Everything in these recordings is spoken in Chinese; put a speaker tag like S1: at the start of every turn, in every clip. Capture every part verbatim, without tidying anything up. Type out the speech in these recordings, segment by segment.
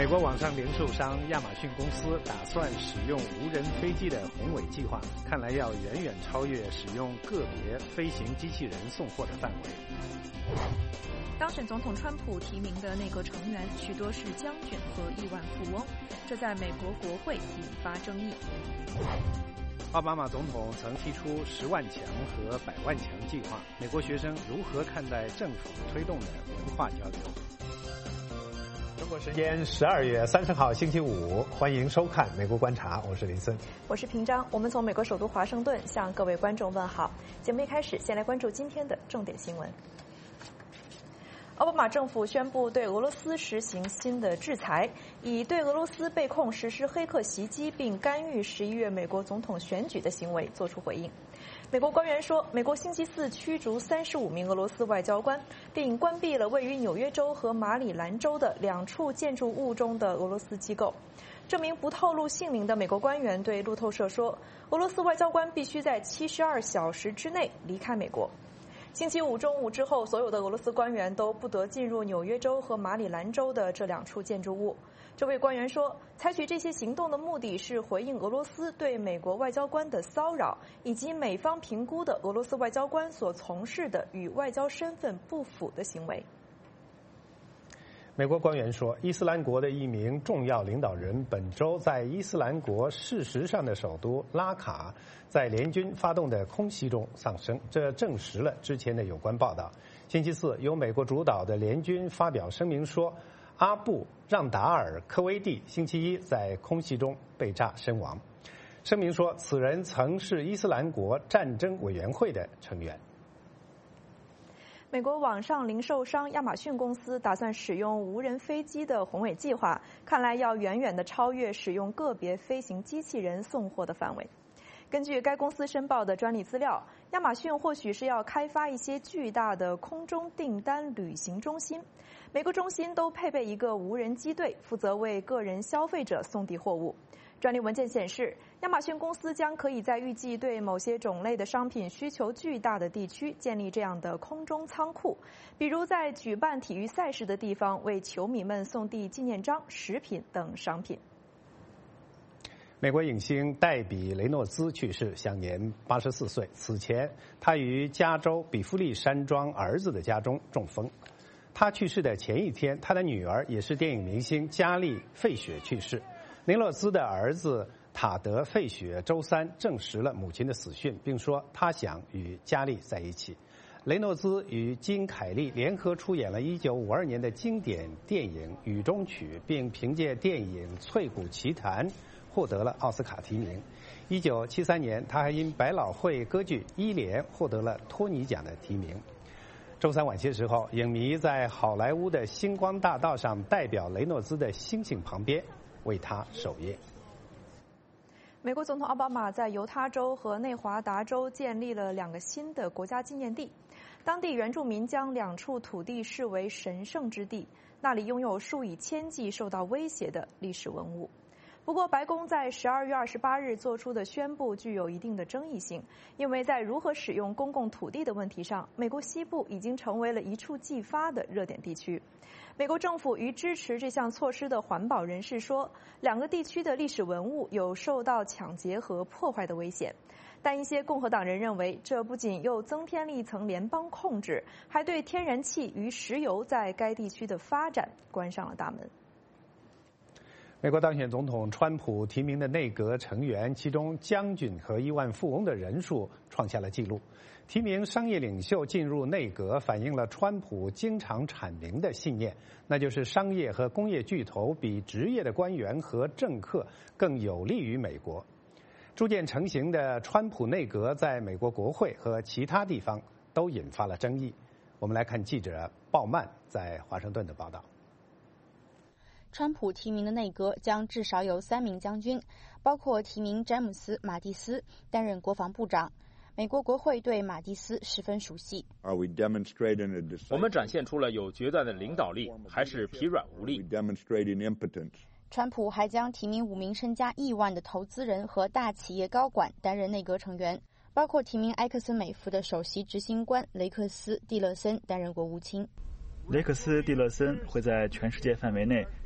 S1: 美国网上零售商亚马逊公司打算使用无人飞机的宏伟计划，看来要远远超越使用个别飞行机器人送货的范围。
S2: 当选总统川普提名的内阁成员许多是将军和亿万富翁，这在美国国会引发争议。
S1: 奥巴马总统曾提出十万强和百万强计划，美国学生如何看待政府推动的文化交流？中国时间十二月三十号星期五，欢迎收看《美国观察》，我是林森，
S2: 我是平章。我们从美国首都华盛顿向各位观众问好。节目一开始，先来关注今天的重点新闻。奥巴马政府宣布对俄罗斯实行新的制裁，以对俄罗斯被控实施黑客袭击并干预十一月美国总统选举的行为作出回应。美国官员说，美国星期四驱逐三十五名俄罗斯外交官，并关闭了位于纽约州和马里兰州的两处建筑物中的俄罗斯机构。这名不透露姓名的美国官员对路透社说，俄罗斯外交官必须在七十二小时之内离开美国。星期五中午之后，所有的俄罗斯官员都不得进入纽约州和马里兰州的这两处建筑物。这位官员说，采取这些行动的目的是回应俄罗斯对美国外交官的骚扰，以及美方评估的俄罗斯外交官所从事的与外交身份不符的行为。
S1: 美国官员说，伊斯兰国的一名重要领导人本周在伊斯兰国事实上的首都拉卡在联军发动的空袭中丧生，这证实了之前的有关报道。星期四，由美国主导的联军发表声明说，阿布让达尔科威蒂星期一在空袭中被炸身亡。声明说，此人曾是伊斯兰国战争委员会的成员。
S2: 美国网上零售商亚马逊公司打算使用无人飞机的宏伟计划，看来要远远地超越使用个别飞行机器人送货的范围。根据该公司申报的专利资料，亚马逊或许是要开发一些巨大的空中订单旅行中心，每个中心都配备一个无人机队，负责为个人消费者送递货物。专利文件显示，亚马逊公司将可以在预计对某些种类的商品需求巨大的地区建立这样的空中仓库，比如在举办体育赛事的地方为球迷们送递纪念章、食品等商品。
S1: 美国影星黛比·雷诺兹去世，享年八十四岁。此前，他于加州比弗利山庄儿子的家中中风。他去世的前一天，他的女儿也是电影明星加丽·费雪去世。雷诺兹的儿子塔德·费雪周三证实了母亲的死讯，并说他想与加丽在一起。雷诺兹与金·凯利联合出演了一九五二年的经典电影《雨中曲》，并凭借电影《翠谷奇谭》获得了奥斯卡提名。一九七三年，他还因百老汇歌剧《伊莲》获得了托尼奖的提名。周三晚些时候，影迷在好莱坞的星光大道上代表雷诺兹的星星旁边为他守夜。
S2: 美国总统奥巴马在犹他州和内华达州建立了两个新的国家纪念地，当地原住民将两处土地视为神圣之地，那里拥有数以千计受到威胁的历史文物。不过，白宫在十二月二十八日做出的宣布具有一定的争议性，因为在如何使用公共土地的问题上，美国西部已经成为了一触即发的热点地区。美国政府与支持这项措施的环保人士说，两个地区的历史文物有受到抢劫和破坏的危险。但一些共和党人认为，这不仅又增添了一层联邦控制，还对天然气与石油在该地区的发展关上了大门。
S1: 美国当选总统川普提名的内阁成员，其中将军和亿万富翁的人数创下了纪录。提名商业领袖进入内阁，反映了川普经常阐明的信念，那就是商业和工业巨头比职业的官员和政客更有利于美国。逐渐成型的川普内阁在美国国会和其他地方都引发了争议。我们来看记者鲍曼在华盛顿的报道。
S3: 川普提名的内阁将至少有三名将军，包括提名詹姆斯·马蒂斯担任国防部长。美国国会对马蒂斯十分熟悉。
S4: 我们展现出了有决断的领导力，还是疲软无力？
S3: 川普还将提名五名身家亿万的投资人和大企业高管担任内阁成员，包括提名埃克森美孚的首席执行官雷克斯·蒂勒森担任国务卿。
S5: 雷克斯·蒂勒森会在全世界范围内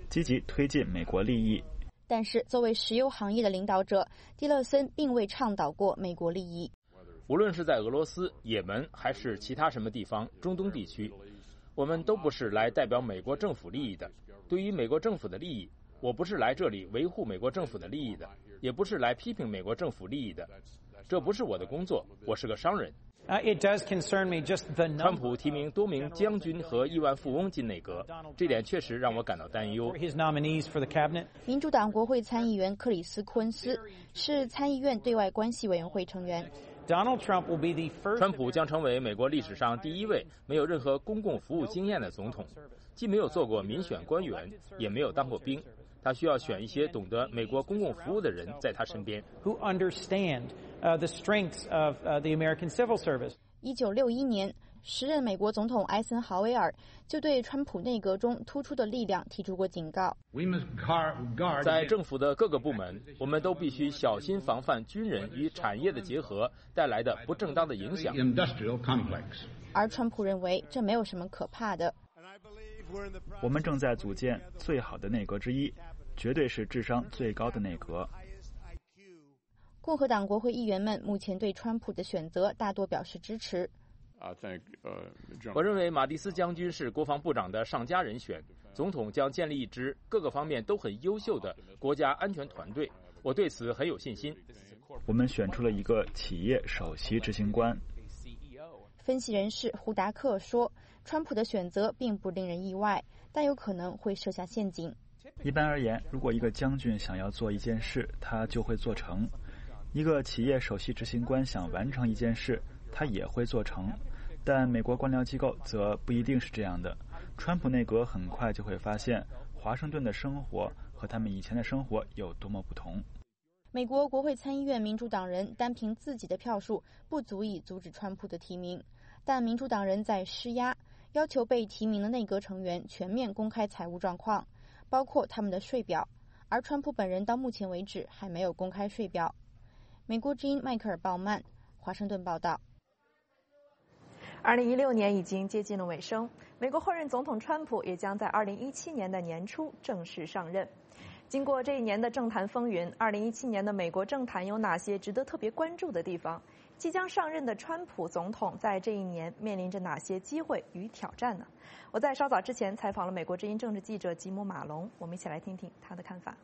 S5: 积极推进美国利益。
S3: 但是，作为石油行业的领导者，蒂勒森并未倡导过美国利益。
S4: 无论是在俄罗斯、也门还是其他什么地方，中东地区，我们都不是来代表美国政府利益的。对于美国政府的利益，我不是来这里维护美国政府的利益的，也不是来批评美国政府利益的。这不是我的工作，我是个商人。
S6: Uh, it does concern me just the number.
S4: 川普提名多名将军和亿万富翁进内阁，这点确实让我感到担忧。
S6: His nominees for the cabinet.
S3: 民主党国会参议员克里斯·库恩斯是参议院对外关系委员会成员。
S6: Donald Trump will be the first.
S4: 川普将成为美国历史上第一位没有任何公共服务经验的总统，既没有做过民选官员，也没有当过兵。他需要选一些懂得美国公共服务的人在他身边。
S6: Who understand uh, the strengths of uh, the American civil service.
S3: 一九六一年，时任美国总统艾森豪威尔就对川普内阁中突出的力量提出过警告。
S4: 在政府的各个部门，我们都必须小心防范军人与产业的结合带来的不正当的影响。
S3: 而川普认为这没有什么可怕的。
S5: 我们正在组建最好的内阁之一，绝对是智商最高的内阁。
S3: 共和党国会议员们目前对川普的选择大多表示支持。
S4: 我认为马蒂斯将军是国防部长的上佳人选，总统将建立一支各个方面都很优秀的国家安全团队，我对此很有信心。
S5: 我们选出了一个企业首席执行官。
S3: 分析人士胡达克说，川普的选择并不令人意外，但有可能会设下陷阱。
S5: 一般而言，如果一个将军想要做一件事，他就会做成。一个企业首席执行官想完成一件事，他也会做成，但美国官僚机构则不一定是这样的。川普内阁很快就会发现，华盛顿的生活和他们以前的生活有多么不同。
S3: 美国国会参议院民主党人单凭自己的票数不足以阻止川普的提名，但民主党人在施压，要求被提名的内阁成员全面公开财务状况，包括他们的税表，而川普本人到目前为止还没有公开税表。美国之音迈克尔·鲍曼，华盛顿报道。
S2: 二零一六年已经接近了尾声，美国后任总统川普也将在二零一七年的年初正式上任。经过这一年的政坛风云，二零一七年的美国政坛有哪些值得特别关注的地方？即将上任的川普总统在这一年面临着哪些机会与挑战呢？我在稍早之前采访了美国之音政治记者吉姆·马龙，我们一起来听听他的看法。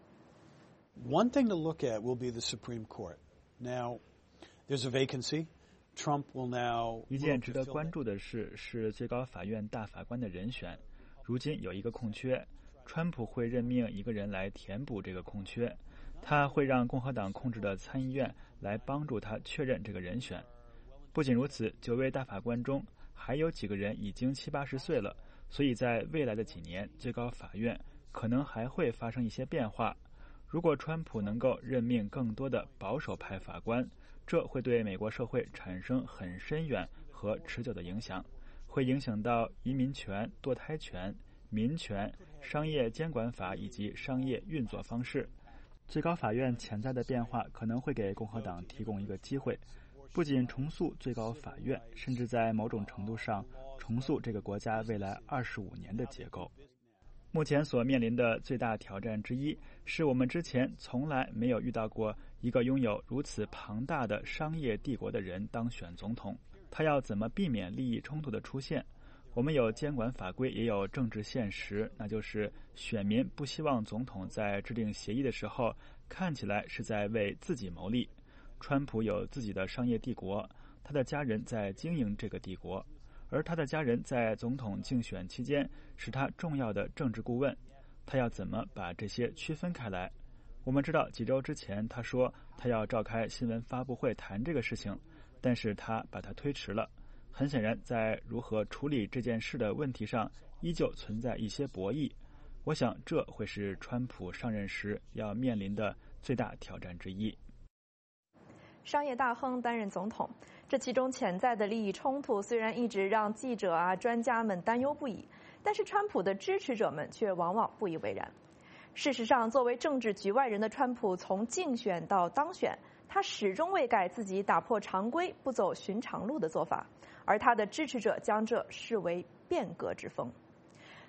S7: One thing to look at will be the Supreme Court. Now, there's a vacancy. Trump will now.
S5: 一件值得关注的事是最高法院大法官的人选。如今有一个空缺，川普会任命一个人来填补这个空缺。他会让共和党控制的参议院来帮助他确认这个人选。不仅如此，九位大法官中还有几个人已经七八十岁了，所以在未来的几年，最高法院可能还会发生一些变化。如果川普能够任命更多的保守派法官，这会对美国社会产生很深远和持久的影响，会影响到移民权、堕胎权、民权、商业监管法以及商业运作方式。最高法院潜在的变化可能会给共和党提供一个机会，不仅重塑最高法院，甚至在某种程度上重塑这个国家未来二十五年的结构。目前所面临的最大挑战之一，是我们之前从来没有遇到过一个拥有如此庞大的商业帝国的人当选总统。他要怎么避免利益冲突的出现？我们有监管法规，也有政治现实，那就是选民不希望总统在制定协议的时候看起来是在为自己谋利。川普有自己的商业帝国，他的家人在经营这个帝国，而他的家人在总统竞选期间是他重要的政治顾问。他要怎么把这些区分开来？我们知道几周之前他说他要召开新闻发布会谈这个事情，但是他把它推迟了。很显然，在如何处理这件事的问题上依旧存在一些博弈。我想这会是川普上任时要面临的最大挑战之一。
S2: 商业大亨担任总统，这其中潜在的利益冲突虽然一直让记者啊、专家们担忧不已，但是川普的支持者们却往往不以为然。事实上，作为政治局外人的川普，从竞选到当选，他始终未改自己打破常规、不走寻常路的做法，而他的支持者将这视为变革之风。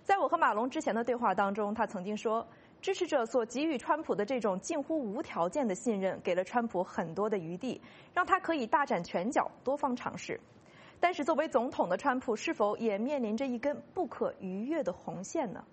S2: 在我和马龙之前的对话当中，他曾经说，支持者所给予川普的这种近乎无条件的信任，给了川普很多的余地，让他可以大展拳脚，多方尝试。但是作为总统的川普，是否也面临着一根不可逾越的红线呢？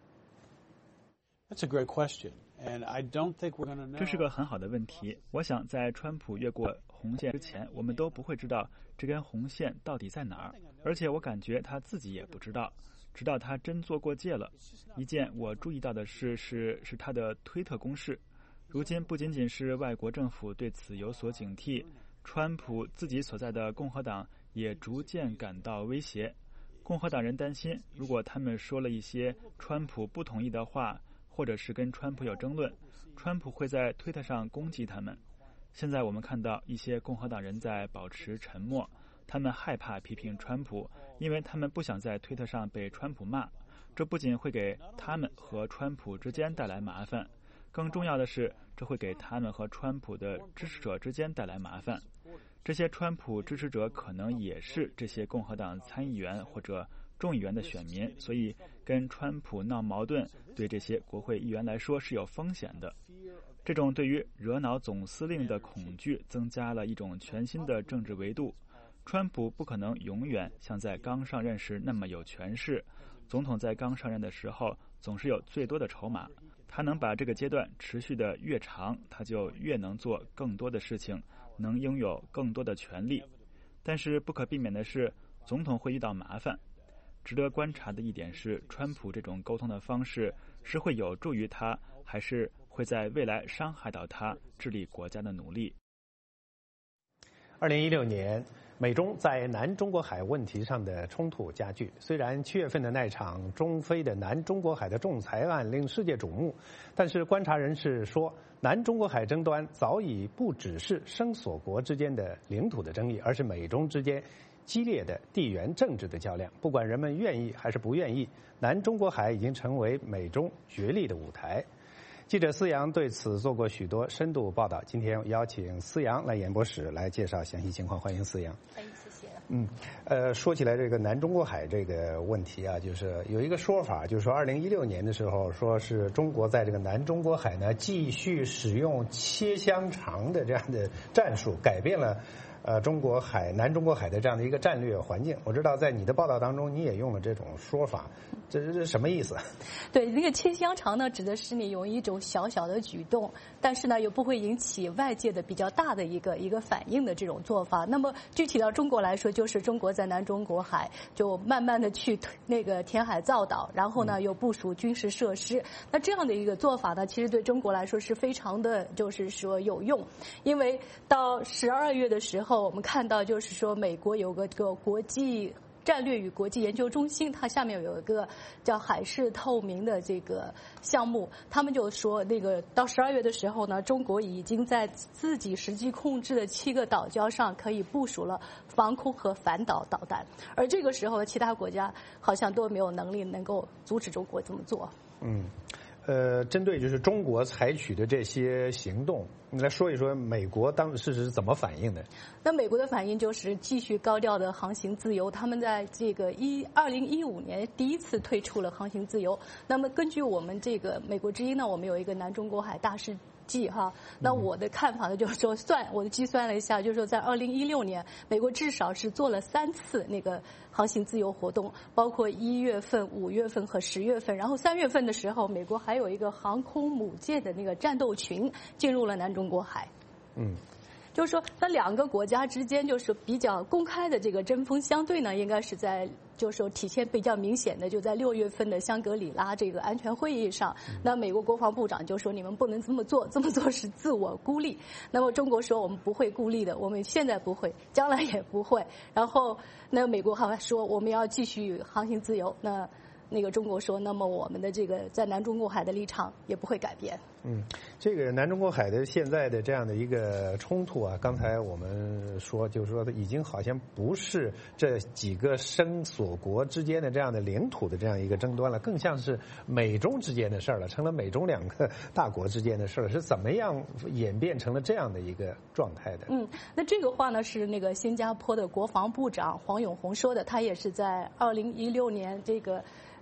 S7: That's a great question, and I don't think we're going to know.
S5: 这是个很好的问题。我想在川普越过红线之前，我们都不会知道这根红线到底在哪儿，而且我感觉他自己也不知道。直到他真做过界了。一件我注意到的事是是他的推特攻势。如今不仅仅是外国政府对此有所警惕，川普自己所在的共和党也逐渐感到威胁。共和党人担心，如果他们说了一些川普不同意的话，或者是跟川普有争论，川普会在推特上攻击他们。现在我们看到一些共和党人在保持沉默，他们害怕批评川普，因为他们不想在推特上被川普骂。这不仅会给他们和川普之间带来麻烦，更重要的是，这会给他们和川普的支持者之间带来麻烦。这些川普支持者可能也是这些共和党参议员或者众议员的选民，所以跟川普闹矛盾对这些国会议员来说是有风险的。这种对于惹恼总司令的恐惧增加了一种全新的政治维度。川普不可能永远像在刚上任时那么有权势，总统在刚上任的时候总是有最多的筹码，他能把这个阶段持续的越长，他就越能做更多的事情，能拥有更多的权利。但是不可避免的是，总统会遇到麻烦。值得观察的一点是，川普这种沟通的方式是会有助于他，还是会在未来伤害到他治理国家的努力。
S1: 二零一六年，美中在南中国海问题上的冲突加剧。虽然七月份的那场中非的南中国海的仲裁案令世界瞩目，但是观察人士说，南中国海争端早已不只是生索国之间的领土的争议，而是美中之间激烈的地缘政治的较量。不管人们愿意还是不愿意，南中国海已经成为美中角力的舞台。记者思阳对此做过许多深度报道，今天邀请思阳来演播室来介绍详细情况。欢迎思阳。
S8: 哎，谢谢。
S1: 嗯，呃，说起来这个南中国海这个问题啊，就是有一个说法，就是说二零一六年的时候，说是中国在这个南中国海呢继续使用切香肠的这样的战术，改变了呃中国海南中国海的这样的一个战略环境。我知道在你的报道当中，你也用了这种说法，这这是什么意思？
S8: 对，那个切香肠呢，指的是你有一种小小的举动，但是呢又不会引起外界的比较大的一个一个反应的这种做法。那么具体到中国来说，就是中国在南中国海就慢慢的去那个填海造岛，然后呢又部署军事设施。那这样的一个做法呢，其实对中国来说是非常的，就是说有用，因为到十二月的时候，我们看到就是说美国有个个国际战略与国际研究中心，它下面有一个叫海事透明的这个项目，他们就说那个到十二月的时候呢，中国已经在自己实际控制的七个岛礁上可以部署了防空和反导导弹，而这个时候其他国家好像都没有能力能够阻止中国这么做。
S1: 嗯。呃，针对就是中国采取的这些行动，你来说一说美国当时是怎么反应的？
S8: 那美国的反应就是继续高调的航行自由，他们在这个一二零一五年第一次推出了航行自由。那么根据我们这个美国之音呢，我们有一个南中国海大事记哈，那我的看法呢，就是说算我的计算了一下，就是说在二零一六年，美国至少是做了三次那个航行自由活动，包括一月份、五月份和十月份。然后三月份的时候，美国还有一个航空母舰的那个战斗群进入了南中国海。
S1: 嗯。
S8: 就是说，那两个国家之间就是比较公开的这个针锋相对呢，应该是在就是说体现比较明显的，就在六月份的香格里拉这个安全会议上，那美国国防部长就说你们不能这么做，这么做是自我孤立。那么中国说我们不会孤立的，我们现在不会，将来也不会。然后那美国还说我们要继续航行自由。那那个中国说，那么我们的这个在南中国海的立场也不会改变。
S1: 嗯，这个南中国海的现在的这样的一个冲突啊，刚才我们说就是说，已经好像不是这几个生索国之间的这样的领土的这样一个争端了，更像是美中之间的事儿了，成了美中两个大国之间的事儿了。是怎么样演变成了这样的一个状态的？
S8: 嗯，那这个话呢是那个新加坡的国防部长黄永红说的，他也是在二零一六年这个。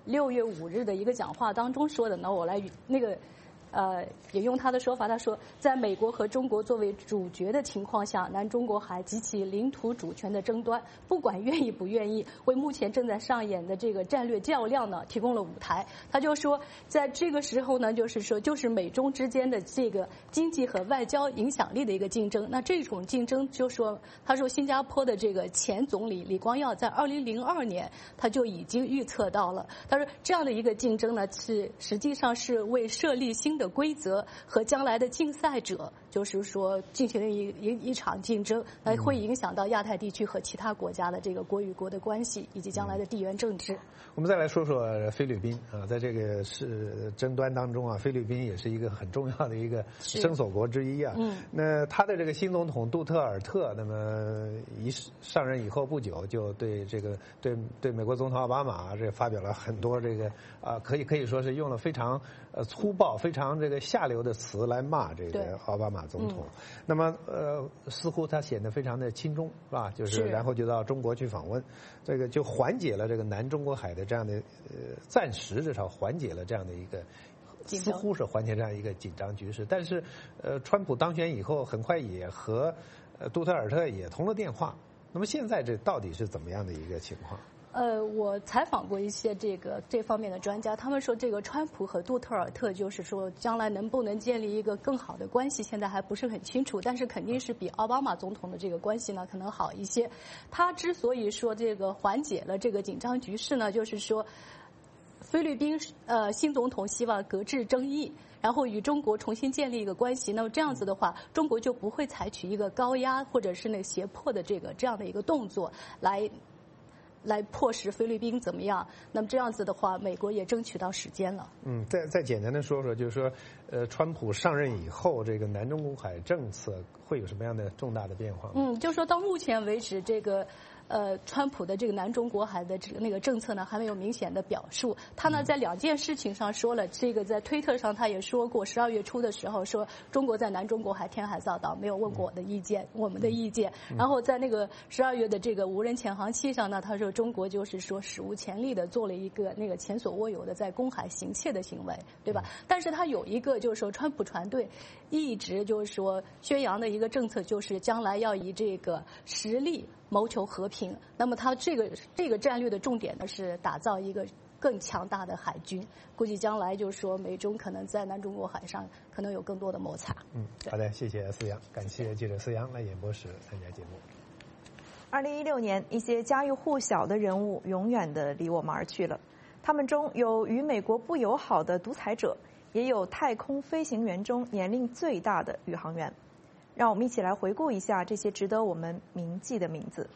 S8: 六月五日的一个讲话当中说的呢，我来那个。呃，也用他的说法，他说，在美国和中国作为主角的情况下，南中国海及其领土主权的争端，不管愿意不愿意，为目前正在上演的这个战略较量呢，提供了舞台。他就说，在这个时候呢，就是说，就是美中之间的这个经济和外交影响力的一个竞争。那这种竞争，就说，他说，新加坡的这个前总理李光耀在二零零二年他就已经预测到了。他说，这样的一个竞争呢，是实际上是为设立新的规则和将来的竞赛者，就是说进行了一一一场竞争，那会影响到亚太地区和其他国家的这个国与国的关系，以及将来的地缘政治。
S1: 我们再来说说菲律宾啊，在这个是争端当中啊，菲律宾也是一个很重要的一个生索国之一啊。嗯，那他的这个新总统杜特尔特，那么一上任以后不久，就对这个对对美国总统奥巴马这发表了很多这个啊，可以可以说是用了非常呃粗暴、非常这个下流的词来骂这个奥巴马总统。嗯、那么呃，似乎他显得非常的亲中，是吧？就是然后就到中国去访问，这个就缓解了这个南中国海的这样的呃，暂时至少缓解了这样的一个。似乎是缓解这样一个紧张局势，但是，呃，川普当选以后，很快也和呃杜特尔特也通了电话。那么现在这到底是怎么样的一个情况？
S8: 呃，我采访过一些这个这方面的专家，他们说这个川普和杜特尔特就是说将来能不能建立一个更好的关系，现在还不是很清楚，但是肯定是比奥巴马总统的这个关系呢可能好一些。他之所以说这个缓解了这个紧张局势呢，就是说。菲律宾呃新总统希望搁置争议，然后与中国重新建立一个关系。那么这样子的话，中国就不会采取一个高压或者是那个胁迫的这个这样的一个动作来来迫使菲律宾怎么样。那么这样子的话，美国也争取到时间了。嗯，
S1: 再再简单的说说，就是说，呃，川普上任以后，这个南中国海政策会有什么样的重大的变化？
S8: 嗯，就说到目前为止，这个。呃，川普的这个南中国海的这个那个政策呢，还没有明显的表述。他呢，在两件事情上说了，这个在推特上他也说过，十二月初的时候说中国在南中国海填海造岛，没有问过我的意见，我们的意见。然后在那个十二月的这个无人潜航器上呢，他说中国就是说史无前例的做了一个那个前所未有的在公海行窃的行为，对吧？但是他有一个就是说，川普船队一直就是说宣扬的一个政策，就是将来要以这个实力谋求和平。那么他这个这个战略的重点呢是打造一个更强大的海军，估计将来就是说美中可能在南中国海上可能有更多的摩擦。
S1: 嗯，好的，谢谢思阳，感谢记者思阳来演播室参加节目。
S2: 二零一六年，一些家喻户晓的人物永远的离我们而去了，他们中有与美国不友好的独裁者，也有太空飞行员中年龄最大的宇航员。让我们一起来回顾一下这些值得我们铭记的名字。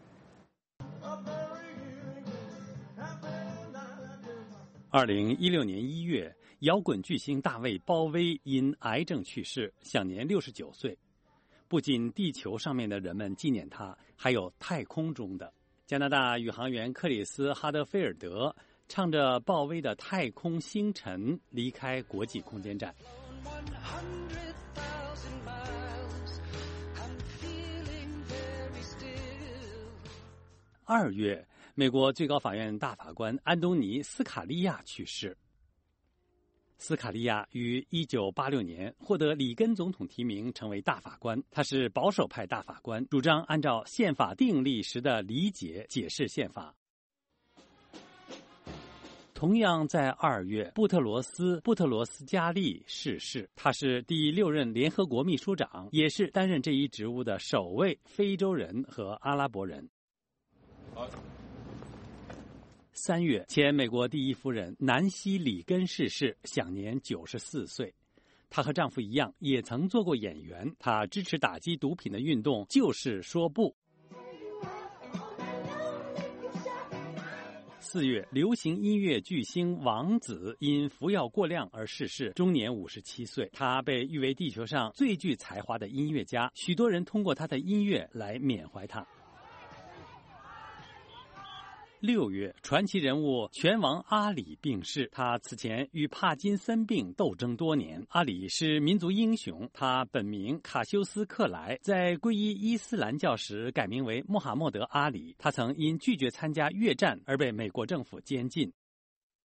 S9: 二零一六年一月，摇滚巨星大卫·鲍威因癌症去世，享年六十九岁。不仅地球上面的人们纪念他，还有太空中的。加拿大宇航员克里斯·哈德菲尔德唱着鲍威的《太空星辰》离开国际空间站。二月，美国最高法院大法官安东尼·斯卡利亚去世。斯卡利亚于一九八六年获得里根总统提名，成为大法官。他是保守派大法官，主张按照宪法订立时的理解解释宪法。同样在二月，布特罗斯·布特罗斯加利逝世。他是第六任联合国秘书长，也是担任这一职务的首位非洲人和阿拉伯人。三月，前美国第一夫人南希·里根逝世，享年九十四岁。她和丈夫一样，也曾做过演员。她支持打击毒品的运动，就是说不。四月，流行音乐巨星王子因服药过量而逝世，终年五十七岁。他被誉为地球上最具才华的音乐家，许多人通过他的音乐来缅怀他。六月，传奇人物拳王阿里病逝，他此前与帕金森病斗争多年。阿里是民族英雄，他本名卡修斯·克莱，在皈依伊斯兰教时改名为穆罕默德·阿里。他曾因拒绝参加越战而被美国政府监禁。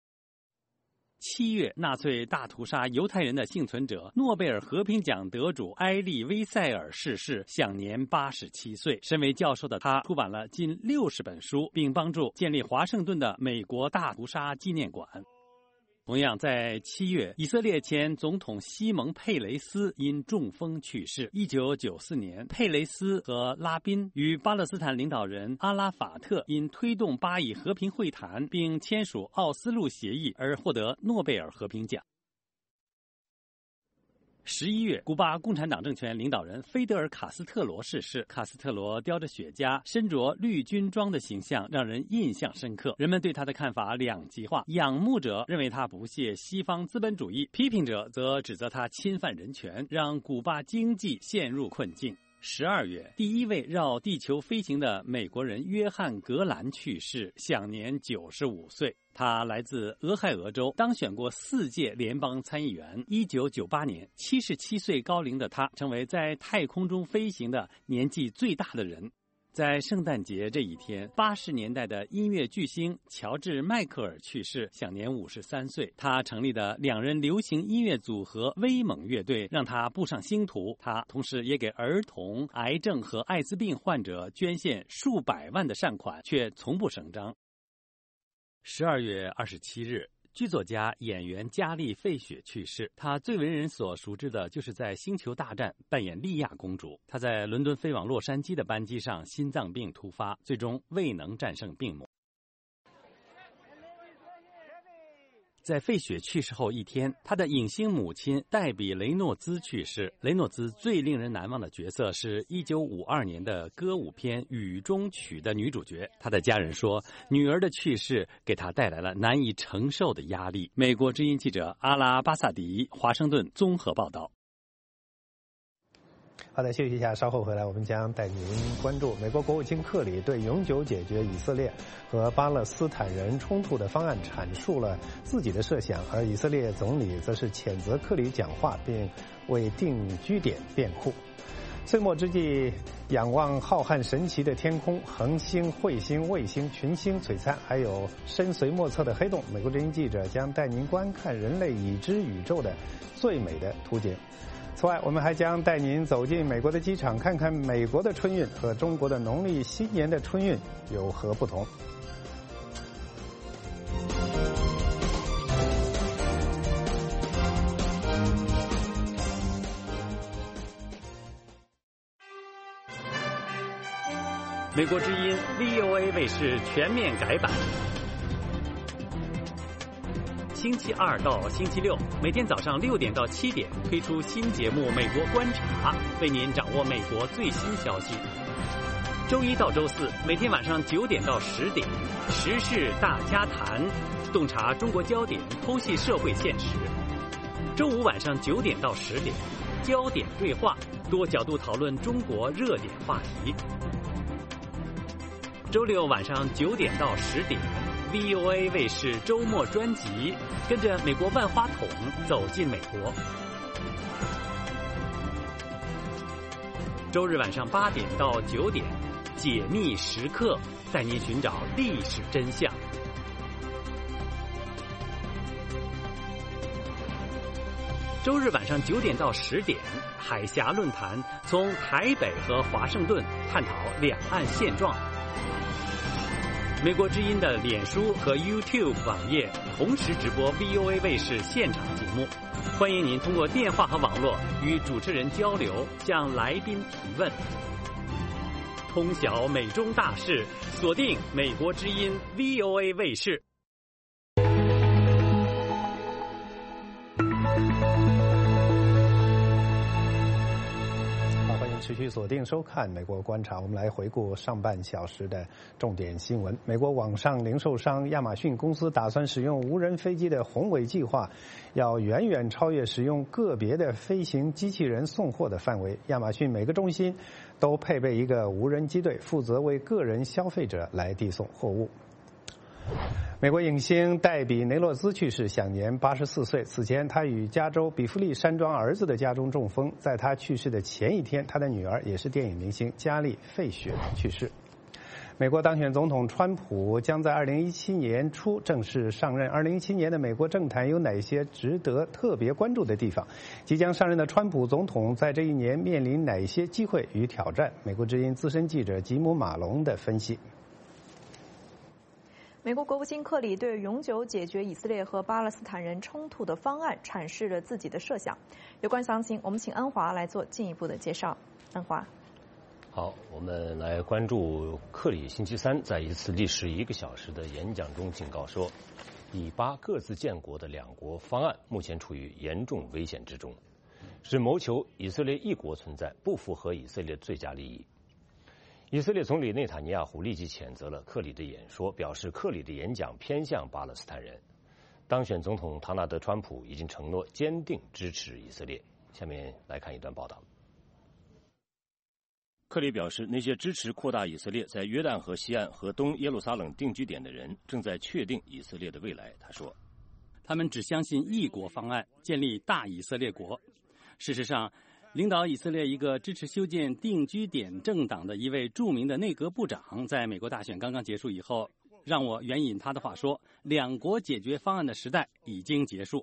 S9: 七月，纳粹大屠杀犹太人的幸存者、诺贝尔和平奖得主埃利威塞尔逝世，享年八十七岁。身为教授的他，出版了近六十本书，并帮助建立华盛顿的美国大屠杀纪念馆。同样在七月，以色列前总统西蒙·佩雷斯因中风去世。一九九四年，佩雷斯和拉宾与巴勒斯坦领导人阿拉法特因推动巴以和平会谈并签署奥斯陆协议而获得诺贝尔和平奖。十一月，古巴共产党政权领导人菲德尔·卡斯特罗逝世。卡斯特罗叼着雪茄、身着绿军装的形象让人印象深刻。人们对他的看法两极化，仰慕者认为他不屑西方资本主义，批评者则指责他侵犯人权，让古巴经济陷入困境。十二月，第一位绕地球飞行的美国人约翰·格兰去世，享年九十五岁。他来自俄亥俄州，当选过四届联邦参议员。一九九八年，七十七岁高龄的他成为在太空中飞行的年纪最大的人。在圣诞节这一天，八十年代的音乐巨星乔治·迈克尔去世，享年五十三岁。他成立的两人流行音乐组合威猛乐队让他步上星途。他同时也给儿童、癌症和艾滋病患者捐献数百万的善款，却从不声张。十二月二十七日，剧作家、演员嘉丽·费雪去世。她最为人所熟知的就是在《星球大战》扮演莉亚公主。她在伦敦飞往洛杉矶的班机上心脏病突发，最终未能战胜病魔。在费雪去世后一天，他的影星母亲黛比·雷诺兹去世。雷诺兹最令人难忘的角色是一九五二年的歌舞片《雨中曲》的女主角。她的家人说，女儿的去世给她带来了难以承受的压力。美国之音记者阿拉巴萨迪，华盛顿综合报道。
S1: 好的，休息一下，稍后回来我们将带您关注美国国务卿克里对永久解决以色列和巴勒斯坦人冲突的方案阐述了自己的设想，而以色列总理则是谴责克里讲话并为定居点辩护。岁末之际，仰望浩瀚神奇的天空，恒星、彗星、卫星、群星璀璨，还有深邃莫测的黑洞。美国之音记者将带您观看人类已知宇宙的最美的图景。此外，我们还将带您走进美国的机场，看看美国的春运和中国的农历新年的春运有何不同。
S9: 美国之音 V O A 卫视全面改版。星期二到星期六，每天早上六点到七点推出新节目《美国观察》，为您掌握美国最新消息。周一到周四，每天晚上九点到十点，时事大家谈，洞察中国焦点，剖析社会现实。周五晚上九点到十点，焦点对话，多角度讨论中国热点话题。周六晚上九点到十点。V O A 卫视周末专辑，跟着美国万花筒走进美国。周日晚上八点到九点，解密时刻，带您寻找历史真相。周日晚上九点到十点，海峡论坛，从台北和华盛顿探讨两岸现状。美国之音的脸书和 YouTube 网页同时直播 V O A 卫视现场节目，欢迎您通过电话和网络与主持人交流，向来宾提问。通晓美中大事，锁定美国之音 V O A 卫视。
S1: 持续锁定收看美国观察，我们来回顾上半小时的重点新闻。美国网上零售商亚马逊公司打算使用无人飞机的宏伟计划，要远远超越使用个别的飞行机器人送货的范围。亚马逊每个中心都配备一个无人机队，负责为个人消费者来递送货物。美国影星黛比·雷诺兹去世，享年八十四岁。此前，他与加州比弗利山庄儿子的家中中风。在他去世的前一天，他的女儿也是电影明星嘉丽·费雪去世。 美国当选总统川普将在二零一七年初正式上任。二零一七年的美国政坛有哪些值得特别关注的地方？即将上任的川普总统在这一年面临哪些机会与挑战？美国之音资深记者吉姆·马龙的分析。
S2: 美国国务卿克里对永久解决以色列和巴勒斯坦人冲突的方案阐释了自己的设想。有关详情，我们请安华来做进一步的介绍。安华。
S10: 好，我们来关注克里星期三在一次历时一个小时的演讲中警告说，以巴各自建国的两国方案目前处于严重危险之中，是谋求以色列一国存在不符合以色列最佳利益。以色列总理内塔尼亚胡立即谴责了克里的演说，表示克里的演讲偏向巴勒斯坦人。当选总统唐纳德·川普已经承诺坚定支持以色列。下面来看一段报道。克里表示，那些支持扩大以色列在约旦河西岸和东耶路撒冷定居点的人正在确定以色列的未来。他说，
S9: 他们只相信一国方案，建立大以色列国。事实上，领导以色列一个支持修建定居点政党的一位著名的内阁部长，在美国大选刚刚结束以后，让我援引他的话说，两国解决方案的时代已经结束。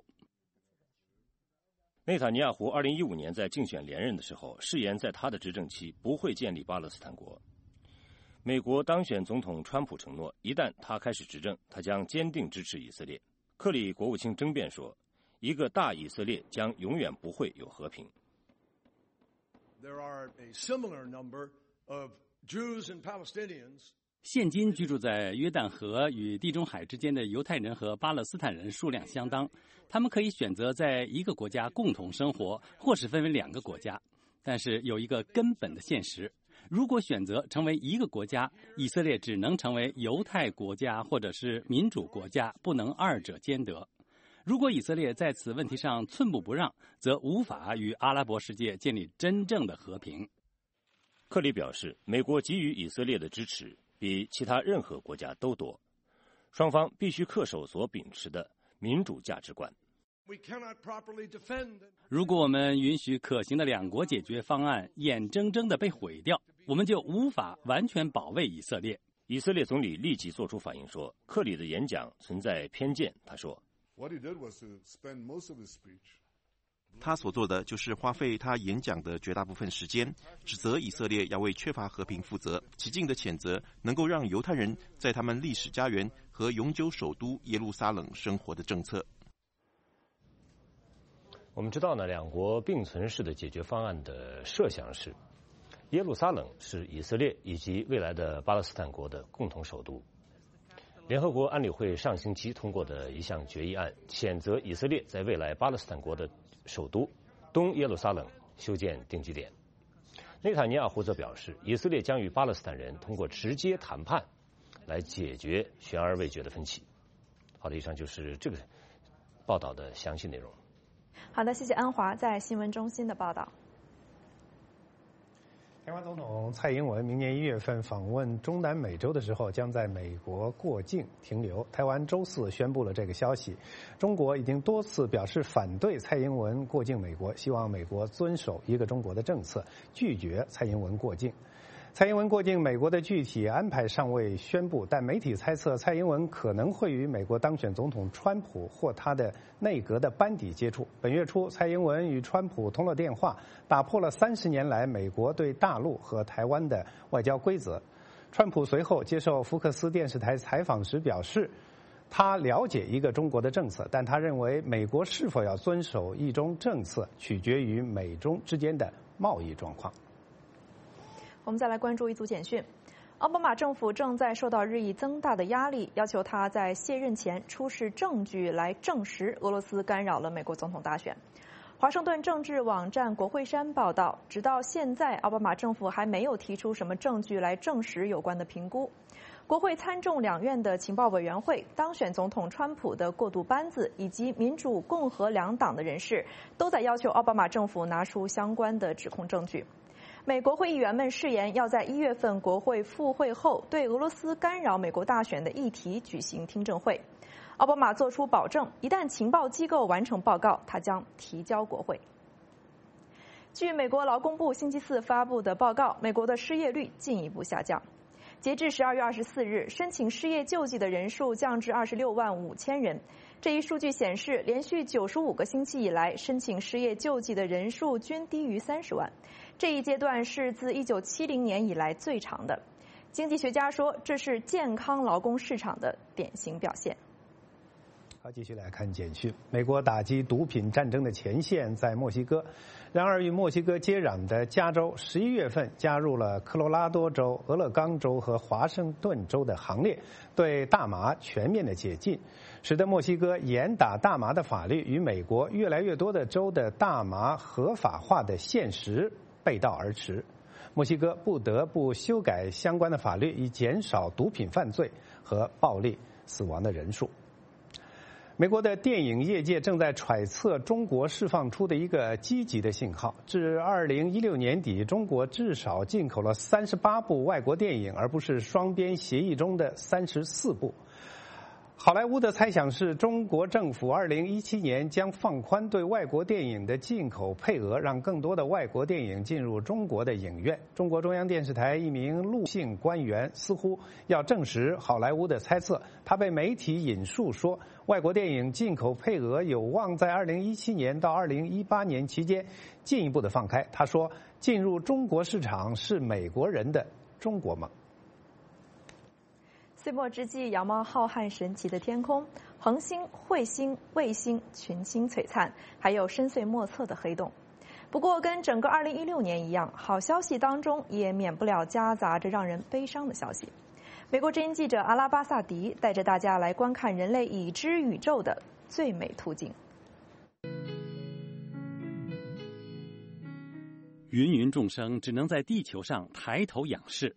S10: 内塔尼亚胡二零一五年在竞选连任的时候，誓言在他的执政期不会建立巴勒斯坦国。美国当选总统川普承诺，一旦他开始执政，他将坚定支持以色列。克里国务卿争辩说，一个大以色列将永远不会有和平。
S11: There are a similar number of Jews and Palestinians.
S9: 现今居住在约旦河与地中海之间的犹太人和巴勒斯坦人数量相当，他们可以选择在一个国家共同生活，或是分为两个国家。但是有一个根本的现实，如果选择成为一个国家，以色列只能成为犹太国家或者是民主国家，不能二者兼得。如果以色列在此问题上寸步不让，则无法与阿拉伯世界建立真正的和平。
S10: 克里表示，美国给予以色列的支持比其他任何国家都多，双方必须恪守所秉持的民主价值观。
S9: 如果我们允许可行的两国解决方案眼睁睁地被毁掉，我们就无法完全保卫以色列。
S10: 以色列总理立即做出反应说，克里的演讲存在偏见。他说，
S12: 他所做的就是花费他演讲的绝大部分时间，指责以色列要为缺乏和平负责，极尽的谴责能够让犹太人在他们历史家园和永久首都耶路撒冷生活的政策。
S10: 我们知道呢，两国并存式的解决方案的设想是，耶路撒冷是以色列以及未来的巴勒斯坦国的共同首都。联合国安理会上星期通过的一项决议案，谴责以色列在未来巴勒斯坦国的首都东耶路撒冷修建定居点。内塔尼亚胡则表示，以色列将与巴勒斯坦人通过直接谈判来解决悬而未决的分歧。好的，以上就是这个报道的详细内容。
S2: 好的，谢谢安华在新闻中心的报道。
S1: 台湾总统蔡英文明年一月份访问中南美洲的时候，将在美国过境停留。台湾周四宣布了这个消息。中国已经多次表示反对蔡英文过境美国，希望美国遵守一个中国的政策，拒绝蔡英文过境。蔡英文过境美国的具体安排尚未宣布，但媒体猜测蔡英文可能会与美国当选总统川普或他的内阁的班底接触。本月初，蔡英文与川普通了电话，打破了三十年来美国对大陆和台湾的外交规则。川普随后接受福克斯电视台采访时表示，他了解一个中国的政策，但他认为美国是否要遵守一中政策，取决于美中之间的贸易状况。
S2: 我们再来关注一组简讯。奥巴马政府正在受到日益增大的压力，要求他在卸任前出示证据来证实俄罗斯干扰了美国总统大选。华盛顿政治网站国会山报道，直到现在，奥巴马政府还没有提出什么证据来证实有关的评估。国会参众两院的情报委员会、当选总统川普的过渡班子以及民主、共和两党的人士，都在要求奥巴马政府拿出相关的指控证据。美国会议员们誓言要在一月份国会复会后，对俄罗斯干扰美国大选的议题举行听证会。奥巴马作出保证，一旦情报机构完成报告，他将提交国会。据美国劳工部星期四发布的报告，美国的失业率进一步下降。 截至十二月二十四日，申请失业救济的人数降至二十六万五千人。这一数据显示，连续九十五个星期以来，申请失业救济的人数均低于三十万。这一阶段是自一九七零年以来最长的。经济学家说，这是健康劳工市场的典型表现。
S1: 好，继续来看简讯。美国打击毒品战争的前线在墨西哥，然而与墨西哥接壤的加州十一月份加入了科罗拉多州、俄勒冈州和华盛顿州的行列，对大麻全面的解禁，使得墨西哥严打大麻的法律与美国越来越多的州的大麻合法化的现实背道而驰。墨西哥不得不修改相关的法律，以减少毒品犯罪和暴力死亡的人数。美国的电影业界正在揣测中国释放出的一个积极的信号。至二零一六年底，中国至少进口了三十八部外国电影，而不是双边协议中的三十四部。好莱坞的猜想是，中国政府二零一七年将放宽对外国电影的进口配额，让更多的外国电影进入中国的影院。中国中央电视台一名陆姓官员似乎要证实好莱坞的猜测，他被媒体引述说，外国电影进口配额有望在二零一七年到二零一八年期间进一步的放开。他说，进入中国市场是美国人的中国梦。
S2: 岁末之际，仰望浩瀚神奇的天空，恒星、彗星、卫星群星璀璨，还有深邃莫测的黑洞。不过，跟整个二零一六年一样，好消息当中也免不了夹杂着让人悲伤的消息。美国之音记者阿拉巴萨迪带着大家来观看人类已知宇宙的最美途径。
S9: 芸芸众生只能在地球上抬头仰视。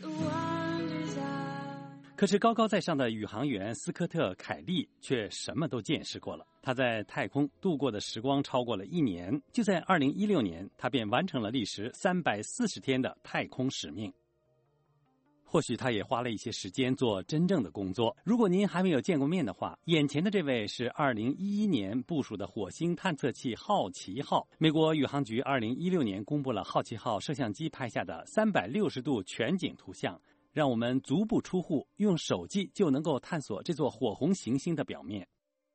S9: 可是高高在上的宇航员斯科特·凯利却什么都见识过了。他在太空度过的时光超过了一年，就在二零一六年，他便完成了历时三百四十天的太空使命。或许他也花了一些时间做真正的工作。如果您还没有见过面的话，眼前的这位是二零一一年部署的火星探测器好奇号。美国宇航局二零一六年公布了好奇号摄像机拍下的三百六十度全景图像，让我们足不出户，用手机就能够探索这座火红行星的表面。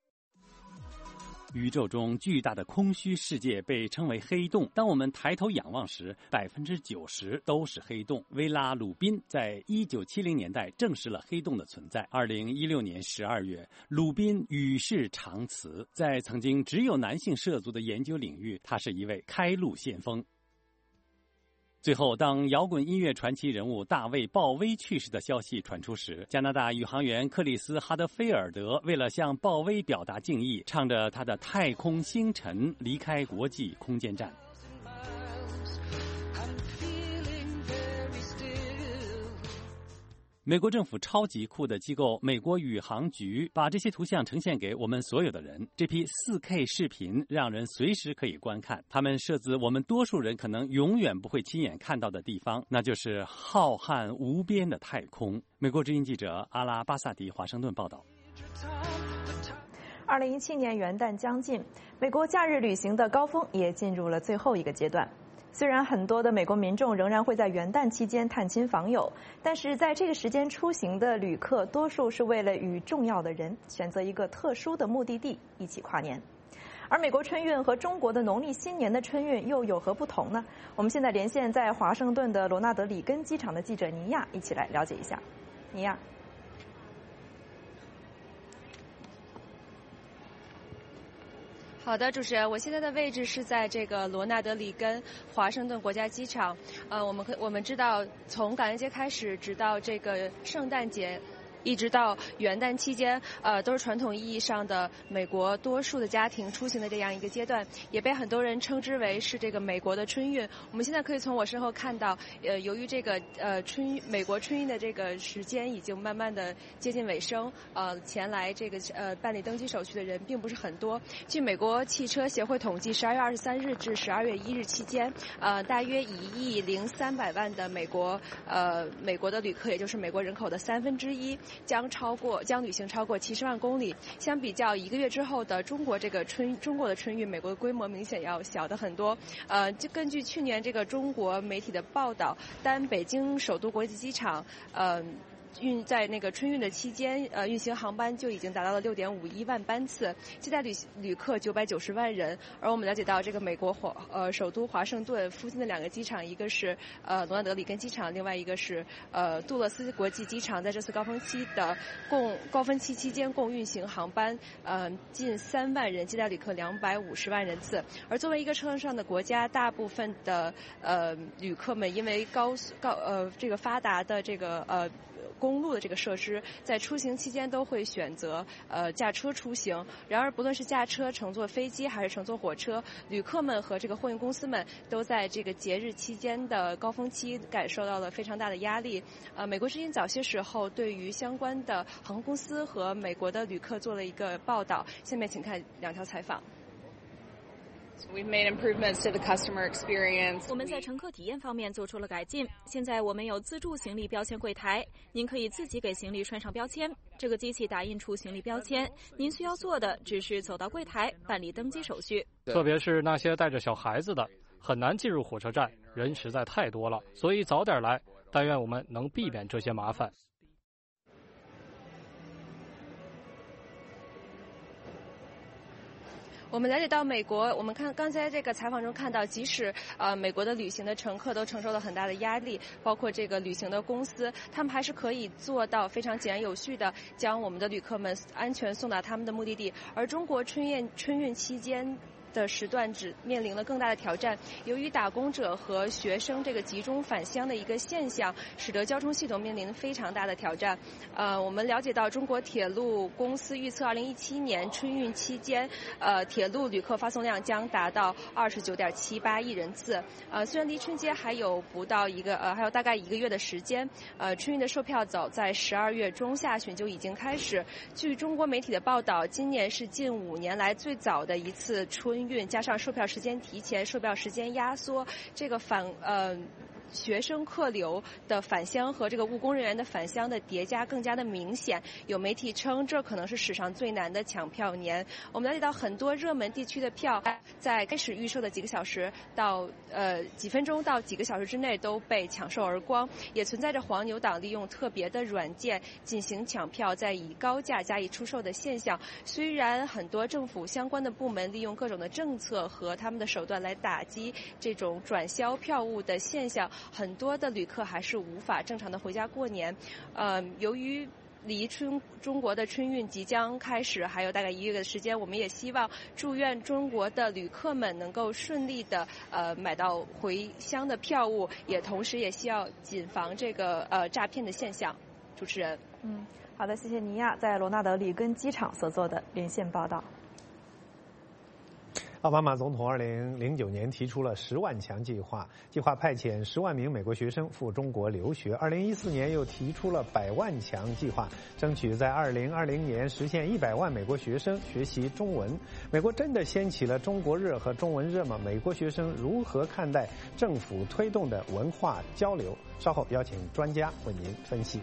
S9: 宇宙中巨大的空虚世界被称为黑洞。当我们抬头仰望时，百分之九十都是黑洞。薇拉·鲁宾在一九七零年代证实了黑洞的存在。二零一六年十二月，鲁宾与世长辞，在曾经只有男性涉足的研究领域，他是一位开路先锋。最后，当摇滚音乐传奇人物大卫·鲍威去世的消息传出时，加拿大宇航员克里斯·哈德菲尔德为了向鲍威表达敬意，唱着他的《太空星辰》离开国际空间站。美国政府超级酷的机构美国宇航局把这些图像呈现给我们所有的人。这批 四 K 视频让人随时可以观看，他们摄自我们多数人可能永远不会亲眼看到的地方，那就是浩瀚无边的太空。美国之音记者阿拉巴萨迪华盛顿报道。
S2: 二零一七年元旦将近，美国假日旅行的高峰也进入了最后一个阶段。虽然很多的美国民众仍然会在元旦期间探亲访友，但是在这个时间出行的旅客多数是为了与重要的人选择一个特殊的目的地一起跨年。而美国春运和中国的农历新年的春运又有何不同呢？我们现在连线在华盛顿的罗纳德里根机场的记者尼亚，一起来了解一下。尼亚。
S13: 好的，主持人，我现在的位置是在这个罗纳德里根华盛顿国家机场。呃，我们可我们知道，从感恩节开始，直到这个圣诞节，一直到元旦期间，呃，都是传统意义上的美国多数的家庭出行的这样一个阶段，也被很多人称之为是这个美国的春运。我们现在可以从我身后看到，呃，由于这个呃春美国春运的这个时间已经慢慢的接近尾声，呃，前来这个呃办理登机手续的人并不是很多。据美国汽车协会统计，十二月二十三日至十二月一日期间，呃，大约一亿零三百万的美国呃美国的旅客，也就是美国人口的三分之一。 将超过将旅行超过七十万公里。相比较一个月之后的中国这个春中国的春运，美国的规模明显要小的很多。呃，就根据去年这个中国媒体的报道，单北京首都国际机场，呃。运在那个春运的期间，呃，运行航班就已经达到了六点五一万班次，接待旅旅客九百九十万人。而我们了解到，这个美国华呃首都华盛顿附近的两个机场，一个是呃罗纳德里根机场，另外一个是呃杜勒斯国际机场，在这次高峰期的共高峰期期间共运行航班呃近三万人，接待旅客两百五十万人次。而作为一个车上的国家，大部分的呃旅客们因为高高呃这个发达的这个呃。公路的这个设施，在出行期间都会选择呃驾车出行。然而，不论是驾车、乘坐飞机还是乘坐火车，旅客们和这个货运公司们都在这个节日期间的高峰期感受到了非常大的压力。呃，美国之音早些时候对于相关的航空公司和美国的旅客做了一个报道。下面请看两条采访。
S14: We've made improvements to the customer experience.
S15: 我们在乘客体验方面做出了改进。现在我们有自助行李标签柜台，您可以自己给行李穿上标签。这个机器打印出行李标签，您需要做的只是走到柜台办理登机手续。
S16: 特别是那些带着小孩子的，很难进入火车站，人实在太多了，所以早点来。但愿我们能避免这些麻烦。
S13: 我们了解到美国，我们看刚才这个采访中看到，即使呃美国的旅行的乘客都承受了很大的压力，包括这个旅行的公司，他们还是可以做到非常井然有序的将我们的旅客们安全送达他们的目的地。而中国春运春运期间的时段只面临了更大的挑战，由于打工者和学生这个集中返乡的一个现象，使得交通系统面临非常大的挑战。呃，我们了解到，中国铁路公司预测，二零一七年春运期间，呃，铁路旅客发送量将达到二十九点七八亿人次。呃，虽然离春节还有不到一个呃，还有大概一个月的时间，呃，春运的售票早在十二月中下旬就已经开始。据中国媒体的报道，今年是近五年来最早的一次春运，加上售票时间提前、售票时间压缩，这个返呃学生客流的返乡和这个务工人员的返乡的叠加更加的明显。有媒体称，这可能是史上最难的抢票年。我们了解到，很多热门地区的票在开始预售的几个小时到呃几分钟到几个小时之内都被抢售而光，也存在着黄牛党利用特别的软件进行抢票，再以高价加以出售的现象。虽然很多政府相关的部门利用各种的政策和他们的手段来打击这种转销票务的现象，很多的旅客还是无法正常的回家过年。呃，由于离春中国的春运即将开始还有大概一个月的时间，我们也希望祝愿中国的旅客们能够顺利的呃买到回乡的票务，也同时也需要谨防这个呃诈骗的现象。主持人，
S2: 嗯，好的，谢谢尼亚在罗纳德里根机场所做的连线报道。
S1: 奥巴马总统二零零九年提出了十万强计划，计划派遣十万名美国学生赴中国留学。二零一四年又提出了百万强计划，争取在二零二零年实现一百万美国学生学习中文。美国真的掀起了中国热和中文热吗？美国学生如何看待政府推动的文化交流？稍后邀请专家为您分析。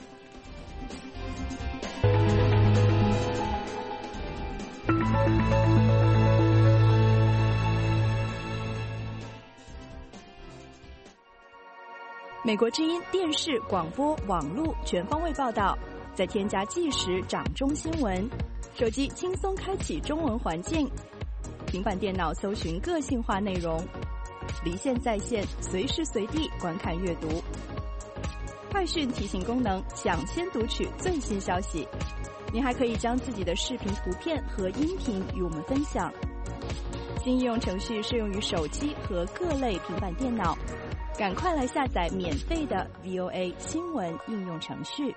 S17: 美国之音电视、广播、网络全方位报道，再添加即时掌中新闻，手机轻松开启中文环境，平板电脑搜寻个性化内容，离线在线，随时随地观看阅读。快讯提醒功能，抢先读取最新消息。您还可以将自己的视频、图片和音频与我们分享。新应用程序适用于手机和各类平板电脑。赶快来下载免费的 V O A 新闻应用程序。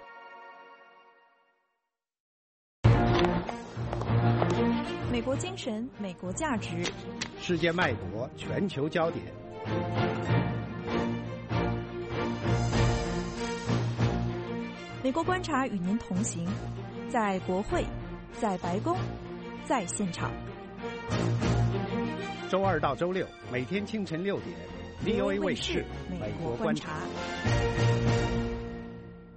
S2: 美国精神，美国价值，
S1: 世界脉搏，全球焦点。
S2: 美国观察与您同行，在国会，在白宫，在现场。
S1: 周二到周六，每天清晨六点。V O A 卫视美国观察。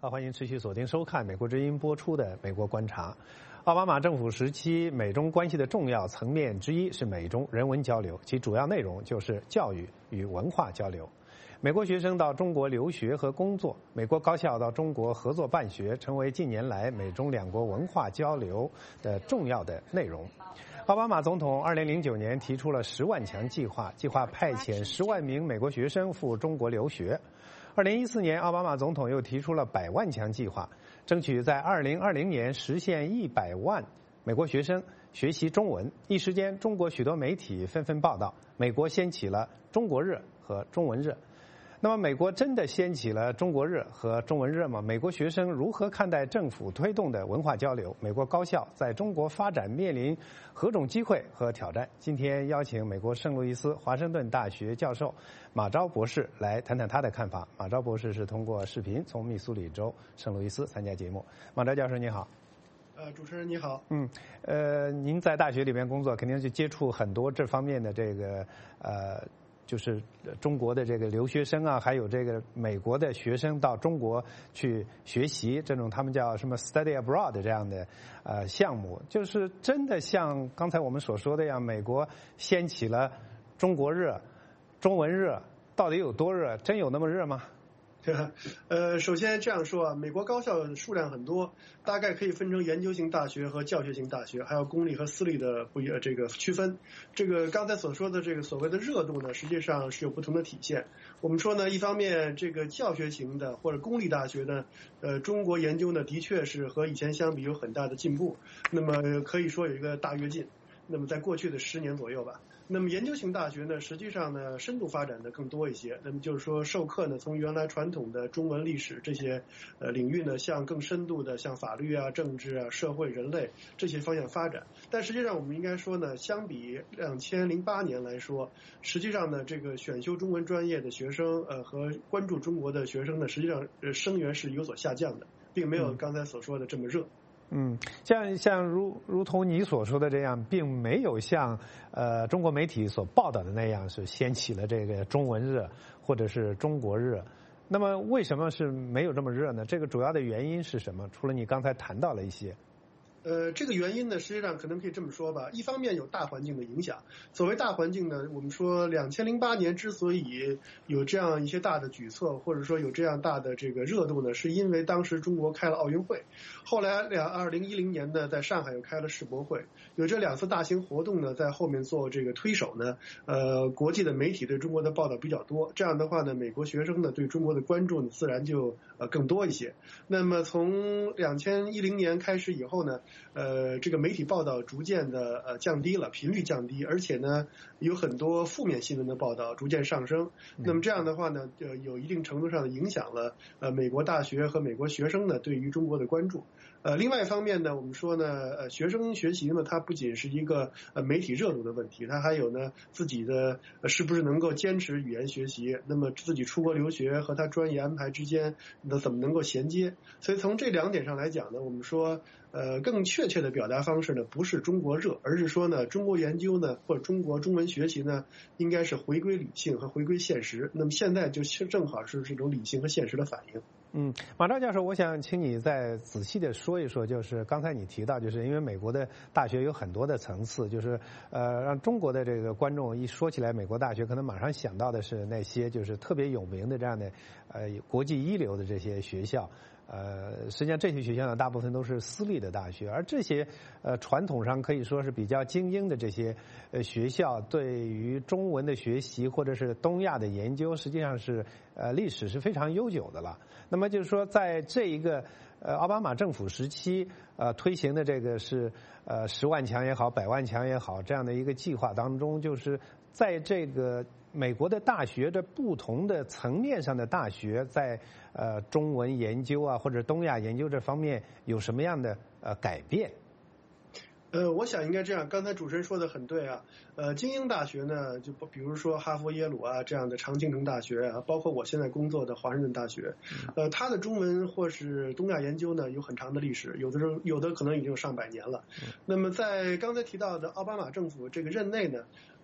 S1: 好，欢迎持续锁定收看美国之音播出的《美国观察》。奥巴马政府时期，美中关系的重要层面之一是美中人文交流，其主要内容就是教育与文化交流。美国学生到中国留学和工作，美国高校到中国合作办学，成为近年来美中两国文化交流的重要的内容。奥巴马总统二零零九年提出了十万强计划，计划派遣十万名美国学生赴中国留学。二零一四年，奥巴马总统又提出了百万强计划，争取在二零二零年实现一百万美国学生学习中文。一时间，中国许多媒体纷纷报道，美国掀起了中国热和中文热。那么，美国真的掀起了中国热和中文热吗？美国学生如何看待政府推动的文化交流？美国高校在中国发展面临何种机会和挑战？今天邀请美国圣路易斯华盛顿大学教授马昭博士来谈谈他的看法。马昭博士是通过视频从密苏里州圣路易斯参加节目。马昭教授你好。
S18: 呃，主持人你好。
S1: 嗯，呃，您在大学里面工作，肯定是接触很多这方面的这个呃。就是中国的这个留学生啊，还有这个美国的学生到中国去学习，这种他们叫什么 study abroad 这样的呃项目，就是真的像刚才我们所说的样，美国掀起了中国热、中文热，到底有多热？真有那么热吗？
S18: 呃，首先这样说啊，美国高校数量很多，大概可以分成研究型大学和教学型大学，还有公立和私立的不一这个区分。这个刚才所说的这个所谓的热度呢，实际上是有不同的体现。我们说呢，一方面这个教学型的或者公立大学呢，呃，中国研究呢的确是和以前相比有很大的进步，那么可以说有一个大跃进。那么在过去的十年左右吧。那么研究型大学呢，实际上呢，深度发展的更多一些。那么就是说，授课呢，从原来传统的中文、历史这些呃领域呢，向更深度的像法律啊、政治啊、社会、人类这些方向发展。但实际上，我们应该说呢，相比两千零八年来说，实际上呢，这个选修中文专业的学生呃和关注中国的学生呢，实际上呃生源是有所下降的，并没有刚才所说的这么热。
S1: 嗯，像像如如同你所说的这样，并没有像呃中国媒体所报道的那样是掀起了这个中文热或者是中国热。那么为什么是没有这么热呢？这个主要的原因是什么？除了你刚才谈到了一些。
S18: 呃，这个原因呢，实际上可能可以这么说吧。一方面有大环境的影响。所谓大环境呢，我们说两千零八年之所以有这样一些大的举措，或者说有这样大的这个热度呢，是因为当时中国开了奥运会，后来两二零一零年呢，在上海又开了世博会，有这两次大型活动呢，在后面做这个推手呢，呃，国际的媒体对中国的报道比较多，这样的话呢，美国学生呢对中国的关注呢，自然就呃更多一些。那么从两千一零年开始以后呢，呃，这个媒体报道逐渐的呃降低了，频率降低，而且呢，有很多负面新闻的报道逐渐上升。那么这样的话呢，呃，有一定程度上的影响了呃美国大学和美国学生呢对于中国的关注。呃，另外一方面呢，我们说呢，呃，学生学习呢，它不仅是一个呃媒体热度的问题，它还有呢自己的、呃、是不是能够坚持语言学习，那么自己出国留学和他专业安排之间，那怎么能够衔接？所以从这两点上来讲呢，我们说。呃，更确切的表达方式呢，不是中国热，而是说呢，中国研究呢，或者中国中文学习呢，应该是回归理性和回归现实。那么现在就正好是这种理性和现实的反应。
S1: 嗯，马昭教授，我想请你再仔细的说一说，就是刚才你提到，就是因为美国的大学有很多的层次，就是呃，让中国的这个观众一说起来美国大学，可能马上想到的是那些就是特别有名的这样的呃国际一流的这些学校。呃，实际上这些学校呢，大部分都是私立的大学，而这些呃传统上可以说是比较精英的这些呃学校，对于中文的学习或者是东亚的研究，实际上是呃历史是非常悠久的了。那么就是说，在这一个呃奥巴马政府时期呃推行的这个是呃十万强也好，百万强也好这样的一个计划当中，就是在这个美国的大学的不同的层面上的大学，在呃中文研究啊或者东亚研究这方面有什么样的呃改变？
S18: 呃，我想应该这样。刚才主持人说的很对啊。呃，精英大学呢，就比如说哈佛、耶鲁啊这样的常青藤大学啊，包括我现在工作的华盛顿大学，呃，它的中文或是东亚研究呢有很长的历史，有的时候有的可能已经有上百年了。那么在刚才提到的奥巴马政府这个任内呢，呃。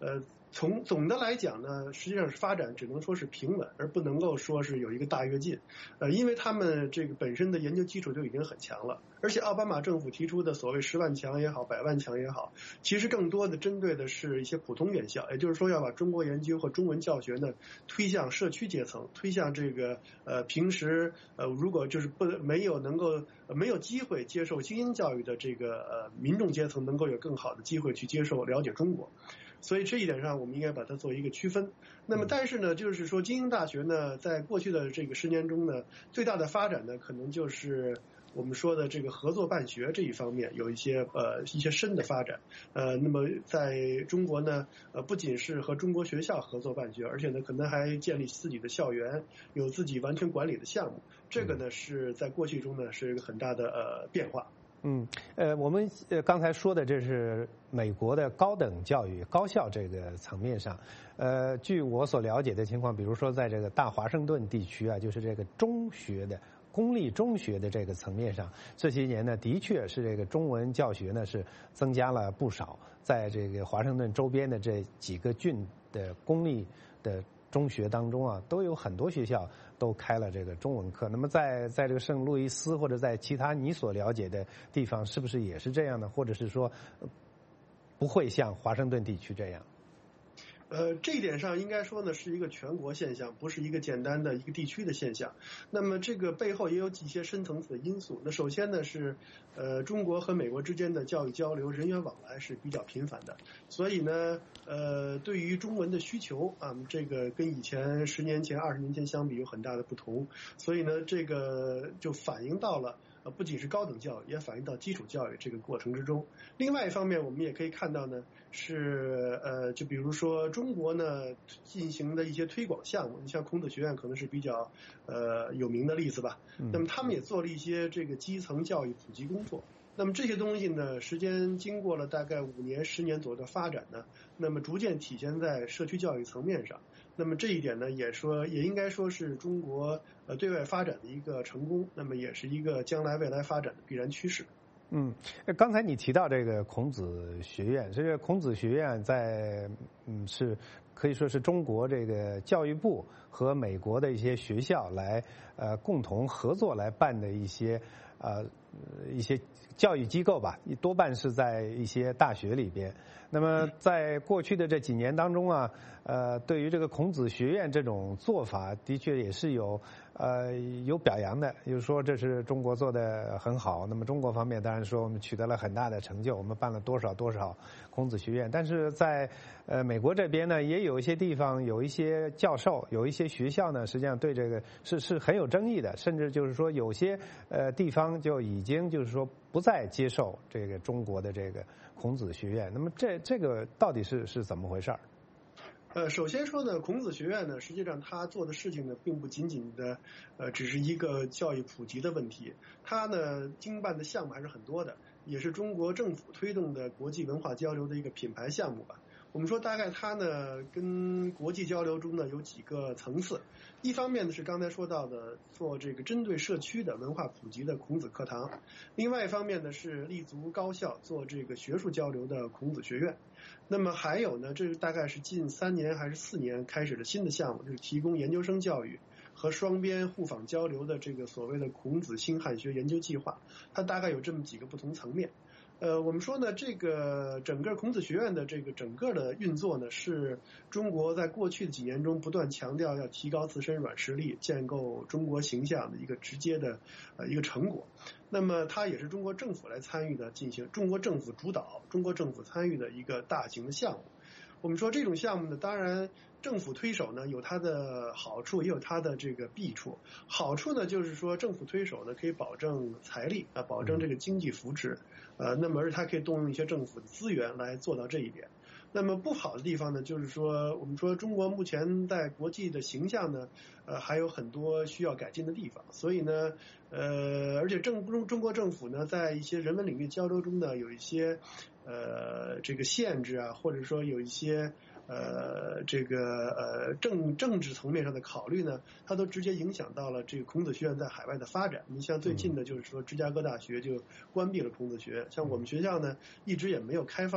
S18: 从总的来讲呢，实际上是发展只能说是平稳，而不能够说是有一个大跃进。呃，因为他们这个本身的研究基础就已经很强了，而且奥巴马政府提出的所谓十万强也好，百万强也好，其实更多的针对的是一些普通院校，也就是说要把中国研究和中文教学呢推向社区阶层，推向这个呃平时呃如果就是不没有能够、呃、没有机会接受精英教育的这个呃民众阶层，能够有更好的机会去接受了解中国。所以这一点上，我们应该把它做一个区分。那么，但是呢，就是说，精英大学呢，在过去的这个十年中呢，最大的发展呢，可能就是我们说的这个合作办学这一方面有一些呃一些深的发展。呃，那么在中国呢，呃，不仅是和中国学校合作办学，而且呢，可能还建立自己的校园，有自己完全管理的项目。这个呢，是在过去中呢，是一个很大的呃变化。
S1: 嗯，呃，我们呃刚才说的这是美国的高等教育高校这个层面上，呃，据我所了解的情况，比如说在这个大华盛顿地区啊，就是这个中学的公立中学的这个层面上，这些年呢，的确是这个中文教学呢是增加了不少，在这个华盛顿周边的这几个郡的公立的中学当中啊，都有很多学校都开了这个中文课。那么在在这个圣路易斯或者在其他你所了解的地方，是不是也是这样呢？或者是说不会像华盛顿地区这样？
S18: 呃，这一点上应该说呢是一个全国现象，不是一个简单的一个地区的现象。那么这个背后也有一些深层次的因素。那首先呢是，呃，中国和美国之间的教育交流、人员往来是比较频繁的，所以呢，呃，对于中文的需求啊，这个跟以前十年前、二十年前相比有很大的不同。所以呢，这个就反映到了。呃，不仅是高等教育，也反映到基础教育这个过程之中。另外一方面，我们也可以看到呢，是呃，就比如说中国呢进行的一些推广项目，你像孔子学院可能是比较呃有名的例子吧。那么他们也做了一些这个基层教育普及工作。那么这些东西呢，时间经过了大概五年、十年左右的发展呢，那么逐渐体现在社区教育层面上。那么这一点呢，也说也应该说是中国呃对外发展的一个成功，那么也是一个将来未来发展的必然趋势。
S1: 嗯，刚才你提到这个孔子学院，这个孔子学院在嗯是可以说是中国这个教育部和美国的一些学校来呃共同合作来办的一些呃一些教育机构吧，多半是在一些大学里边。那么在过去的这几年当中啊，呃，对于这个孔子学院这种做法，的确也是有呃有表扬的，就是说这是中国做的很好。那么中国方面当然说我们取得了很大的成就，我们办了多少多少孔子学院。但是在呃美国这边呢，也有一些地方有一些教授，有一些学校呢，实际上对这个是是很有争议的，甚至就是说有些呃地方就已经就是说不再接受这个中国的这个孔子学院。那么这这个到底是是怎么回事儿？
S18: 呃，首先说呢，孔子学院呢，实际上他做的事情呢，并不仅仅的呃只是一个教育普及的问题，他呢经办的项目还是很多的，也是中国政府推动的国际文化交流的一个品牌项目吧。我们说大概它呢跟国际交流中呢有几个层次，一方面呢是刚才说到的做这个针对社区的文化普及的孔子课堂，另外一方面呢是立足高校做这个学术交流的孔子学院。那么还有呢，这大概是近三年还是四年开始的新的项目，就是提供研究生教育和双边互访交流的这个所谓的孔子新汉学研究计划，它大概有这么几个不同层面。呃，我们说呢，这个整个孔子学院的这个整个的运作呢，是中国在过去的几年中不断强调要提高自身软实力、建构中国形象的一个直接的呃一个成果。那么它也是中国政府来参与的进行，中国政府主导、中国政府参与的一个大型的项目。我们说这种项目呢，当然政府推手呢有它的好处，也有它的这个弊处。好处呢就是说政府推手呢可以保证财力啊，保证这个经济扶持，呃，那么而它可以动用一些政府的资源来做到这一点。那么不好的地方呢，就是说我们说中国目前在国际的形象呢，呃，还有很多需要改进的地方。所以呢，呃，而且政中中国政府呢，在一些人文领域交流中呢，有一些呃这个限制啊，或者说有一些呃这个呃政政治层面上的考虑呢，它都直接影响到了这个孔子学院在海外的发展。你像最近的就是说芝加哥大学就关闭了孔子学院，像我们学校呢，一直也没有开放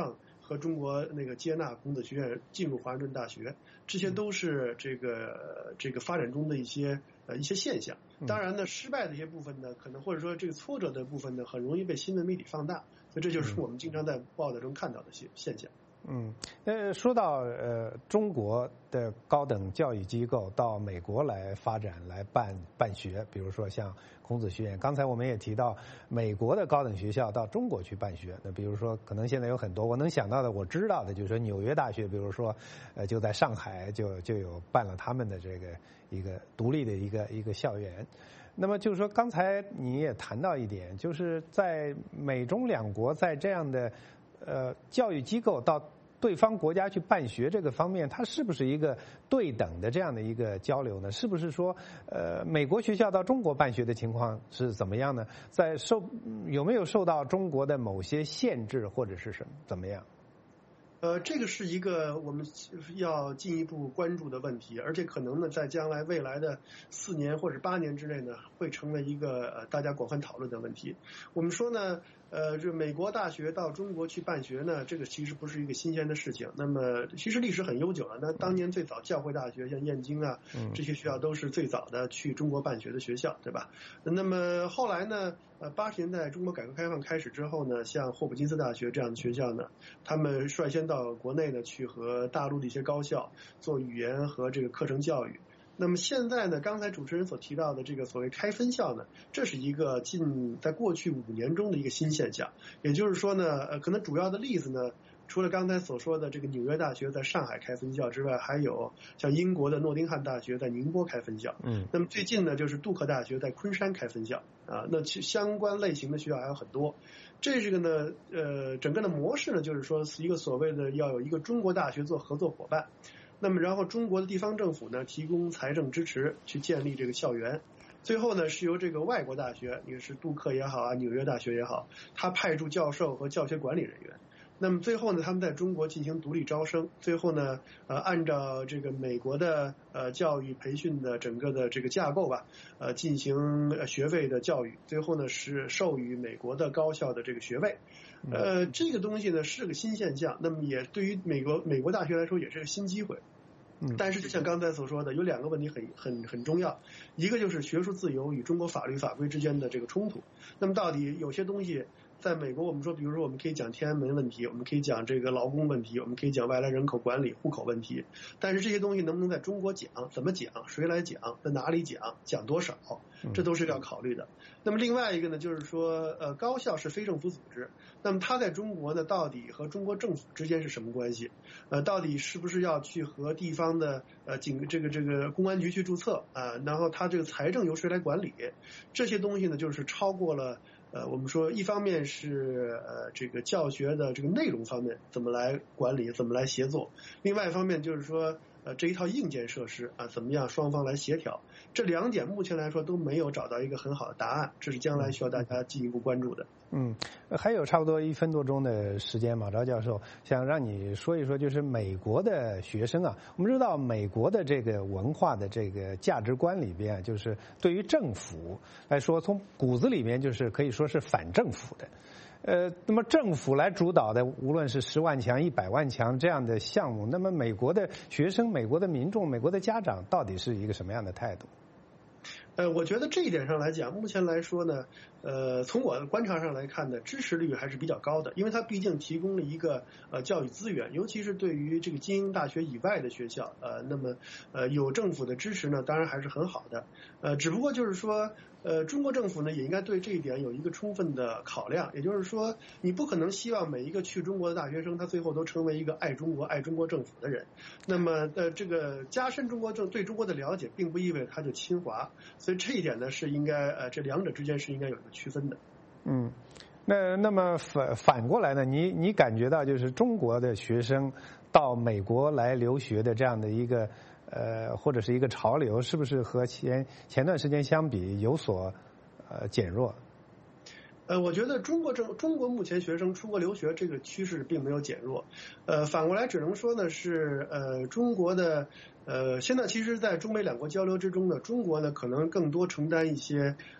S18: 和中国那个接纳孔子学院进入华盛顿大学，这些都是这个这个发展中的一些呃一些现象。当然呢，失败的一些部分呢，可能或者说这个挫折的部分呢，很容易被新闻媒体放大，所以这就是我们经常在报道中看到的现现象。
S1: 嗯，呃，说到呃中国的高等教育机构到美国来发展来办办学，比如说像孔子学院，刚才我们也提到美国的高等学校到中国去办学，那比如说可能现在有很多我能想到的，我知道的就是说纽约大学，比如说呃就在上海就就有办了他们的这个一个独立的一个一个校园。那么就是说，刚才你也谈到一点，就是在美中两国在这样的呃教育机构到对方国家去办学这个方面，它是不是一个对等的这样的一个交流呢？是不是说，呃，美国学校到中国办学的情况是怎么样呢？在受有没有受到中国的某些限制或者是什么怎么样？
S18: 呃，这个是一个我们要进一步关注的问题，而且可能呢，在将来未来的四年或者八年之内呢，会成为一个呃大家广泛讨论的问题。我们说呢，呃，这美国大学到中国去办学呢，这个其实不是一个新鲜的事情。那么其实历史很悠久了。那当年最早教会大学像燕京啊这些学校都是最早的去中国办学的学校，对吧？那么后来呢，呃，八十年代中国改革开放开始之后呢，像霍普金斯大学这样的学校呢，他们率先到国内呢去和大陆的一些高校做语言和这个课程教育。那么现在呢，刚才主持人所提到的这个所谓开分校呢，这是一个近在过去五年中的一个新现象。也就是说呢，呃，可能主要的例子呢，除了刚才所说的这个纽约大学在上海开分校之外，还有像英国的诺丁汉大学在宁波开分校。嗯，那么最近呢，就是杜克大学在昆山开分校啊。那其相关类型的学校还有很多。这是个呢，呃，整个的模式呢，就是说是一个所谓的要有一个中国大学做合作伙伴。那么然后中国的地方政府呢提供财政支持去建立这个校园，最后呢是由这个外国大学，也是杜克也好啊，纽约大学也好，他派驻教授和教学管理人员。那么最后呢，他们在中国进行独立招生，最后呢，呃，按照这个美国的呃教育培训的整个的这个架构吧，呃，进行学位的教育，最后呢是授予美国的高校的这个学位。呃，这个东西呢是个新现象，那么也对于美国美国大学来说也是个新机会。但是就像刚才所说的，有两个问题很很很重要，一个就是学术自由与中国法律法规之间的这个冲突。那么到底有些东西在美国，我们说，比如说我们可以讲天安门问题，我们可以讲这个劳工问题，我们可以讲外来人口管理、户口问题，但是这些东西能不能在中国讲，怎么讲，谁来讲，在哪里讲，讲多少，这都是要考虑的。那么另外一个呢，就是说，呃，高校是非政府组织，那么它在中国呢，到底和中国政府之间是什么关系？呃，到底是不是要去和地方的呃警这个这个公安局去注册啊、呃？然后它这个财政由谁来管理？这些东西呢，就是超过了。呃，我们说一方面是呃这个教学的这个内容方面怎么来管理，怎么来协作，另外一方面就是说呃这一套硬件设施啊怎么样双方来协调，这两点目前来说都没有找到一个很好的答案，这是将来需要大家进一步关注的。嗯，
S1: 还有差不多一分多钟的时间，马昭教授想让你说一说，就是美国的学生啊，我们知道美国的这个文化的这个价值观里边，就是对于政府来说，从骨子里面就是可以说是反政府的。呃，那么政府来主导的，无论是十万强、一百万强这样的项目，那么美国的学生、美国的民众、美国的家长到底是一个什么样的态度？
S18: 呃，我觉得这一点上来讲，目前来说呢，呃，从我的观察上来看呢，支持率还是比较高的，因为它毕竟提供了一个呃教育资源，尤其是对于这个精英大学以外的学校，呃，那么呃有政府的支持呢，当然还是很好的，呃，只不过就是说。呃，中国政府呢也应该对这一点有一个充分的考量，也就是说，你不可能希望每一个去中国的大学生，他最后都成为一个爱中国、爱中国政府的人。那么，呃，这个加深中国政对中国的了解，并不意味着他就亲华，所以这一点呢是应该呃这两者之间是应该有一个区分的。嗯，
S1: 那那么反反过来呢，你你感觉到就是中国的学生到美国来留学的这样的一个。呃，或者是一个潮流，是不是和前前段时间相比有所呃减弱？
S18: 呃，我觉得中国政中国目前学生出国留学这个趋势并没有减弱，呃，反过来只能说呢是呃中国的呃现在其实，在中美两国交流之中呢，中国呢可能更多承担一些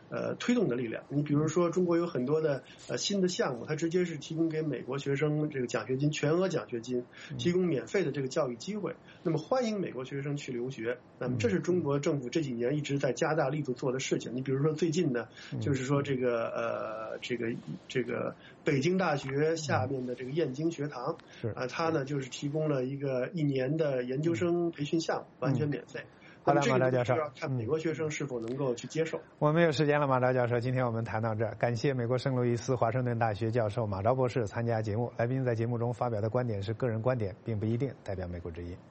S18: 呃推动的力量。你比如说，中国有很多的呃新的项目，它直接是提供给美国学生这个奖学金，全额奖学金，提供免费的这个教育机会。那么欢迎美国学生去留学。那么这是中国政府这几年一直在加大力度做的事情。你比如说最近呢，就是说这个呃这个这个北京大学下面的这个燕京学堂，啊，它呢就是提供了一个一年的研究生培训项目，完全免费。
S1: 好的，马昭教授，
S18: 要看美国学生是否能够去接受。
S1: 我们没有时间了，马昭教授，今天我们谈到这儿。感谢美国圣路易斯华盛顿大学教授马昭博士参加节目。来宾在节目中发表的观点是个人观点，并不一定代表美国之音。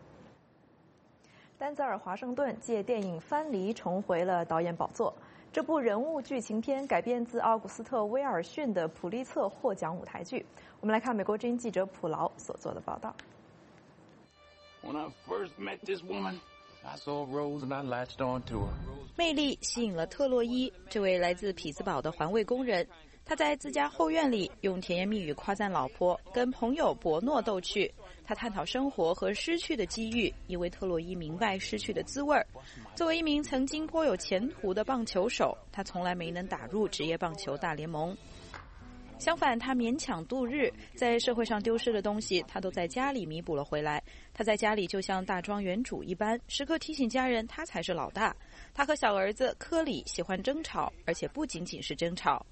S2: 丹泽尔·华盛顿借电影《藩篱》重回了导演宝座。这部人物剧情片改编自奥古斯特·威尔逊的普利策获奖舞台剧。我们来看美国之音记者普劳所做的报道。
S19: When I first met this woman, I saw Rose and I latched on to her.
S20: 魅力吸引了特洛伊这位来自匹兹堡的环卫工人。他在自家后院里用甜言蜜语夸赞老婆，跟朋友伯诺逗趣。他探讨生活和失去的机遇，因为特洛伊明白失去的滋味。作为一名曾经颇有前途的棒球手，他从来没能打入职业棒球大联盟。相反，他勉强度日，在社会上丢失的东西，他都在家里弥补了回来。他在家里就像大庄园主一般，时刻提醒家人他才是老大。他和小儿子科里喜欢争吵，而且不仅仅是争吵。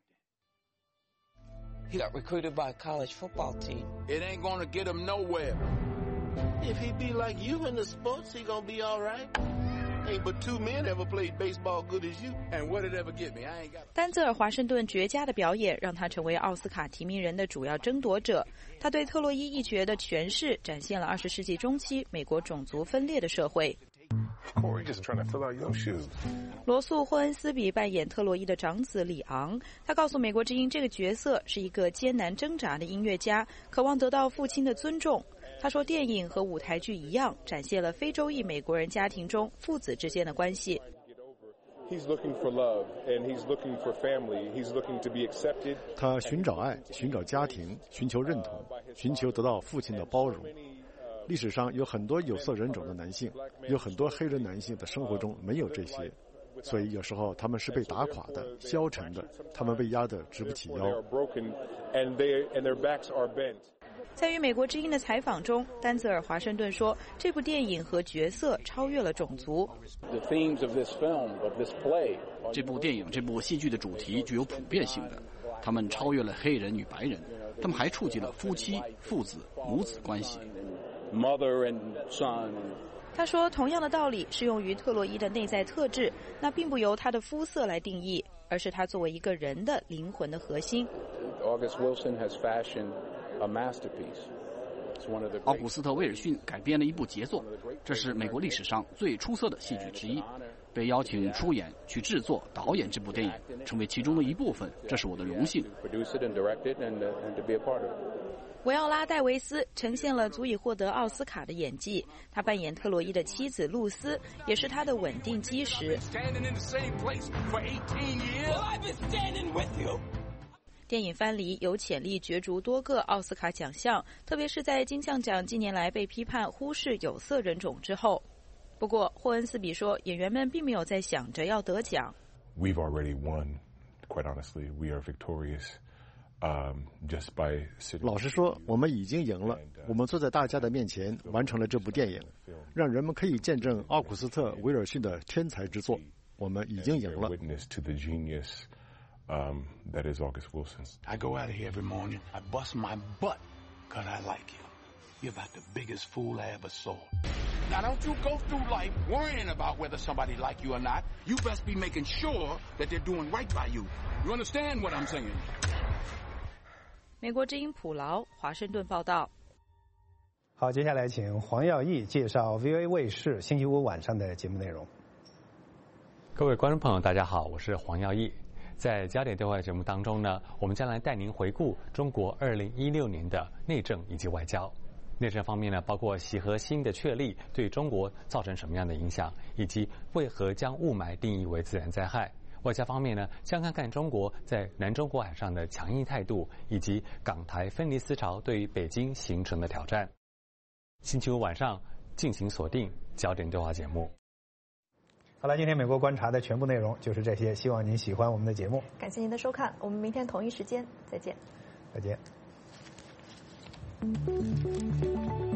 S19: He got recruited by a college football team. It ain't gonna get him nowhere. If he be like you in the sports, he gonna be all right. Ain't but two men ever played baseball good as you. And what did ever get me? I ain't got.
S20: 丹泽尔·华盛顿绝佳的表演让他成为奥斯卡提名人的主要争夺者。他对特洛伊一角的诠释展现了二十世纪中期美国种族分裂的社会。罗素·霍恩斯比扮演特洛伊的长子里昂，他告诉美国之音，这个角色是一个艰难挣扎的音乐家，渴望得到父亲的尊重。他说，电影和舞台剧一样，展现了非洲裔美国人家庭中父子之间的关系。
S21: 他寻找爱，寻找家庭，寻求认同，寻求得到父亲的包容。历史上有很多有色人种的男性，有很多黑人男性的生活中没有这些，所以有时候他们是被打垮的、消沉的，他们被压得直不起腰。
S20: 在与美国之音的采访中，丹泽尔·华盛顿说，这部电影和角色超越了种族。
S22: 这部电影、这部戏剧的主题具有普遍性的，他们超越了黑人与白人，他们还触及了夫妻、父子、母子关系。
S19: Mother and son.
S20: 他说，同样的道理适用于特洛伊的内在特质，那并不由他的肤色来定义，而是他作为一个人的灵魂的核心。
S19: August Wilson has fashioned a masterpiece.
S22: 奥古斯特·威尔逊改编了一部杰作，这是美国历史上最出色的戏剧之一。被邀请出演、去制作、导演这部电影，成为其中的一部分，这是我的荣幸。
S20: 维奥拉·戴维斯呈现了足以获得奥斯卡的演技，他扮演特洛伊的妻子露丝，也是他的稳定基石。电影《藩篱》有潜力角逐多个奥斯卡奖项，特别是在金像奖近年来被批判忽视有色人种之后。不过，霍恩斯比说，演员们并没有在想着要得奖。
S23: We've already won. Quite honestly, we are victorious.Um, just by
S21: 老实说，我们已经赢了。我们坐在大家的面前，完成了这部电影，让人们可以见证奥古斯特·威尔逊的天才之作。我们已经赢了。
S23: Um, that is August Wilson.
S19: I go out of here every morning. I bust my butt because I like you. You're about the biggest fool I ever saw. Now don't you go through life worrying about whether somebody like you or not. You best be making sure that they're doing right by you. You understand what I'm saying?
S20: 美国之音普劳华盛顿报道。
S1: 好，接下来请黄耀义介绍 V O A 卫视星期五晚上的节目内容。
S9: 各位观众朋友，大家好，我是黄耀义。在焦点对话节目当中呢，我们将来带您回顾中国二零一六年的内政以及外交。内政方面呢，包括习核心的确立对中国造成什么样的影响，以及为何将雾霾定义为自然灾害。外交方面呢，将看看中国在南中国海上的强硬态度，以及港台分离思潮对于北京形成的挑战。星期五晚上进行锁定焦点对话节目。
S1: 好了，今天美国观察的全部内容就是这些，希望您喜欢我们的节目。
S2: 感谢您的收看，我们明天同一时间再见。
S1: 再见。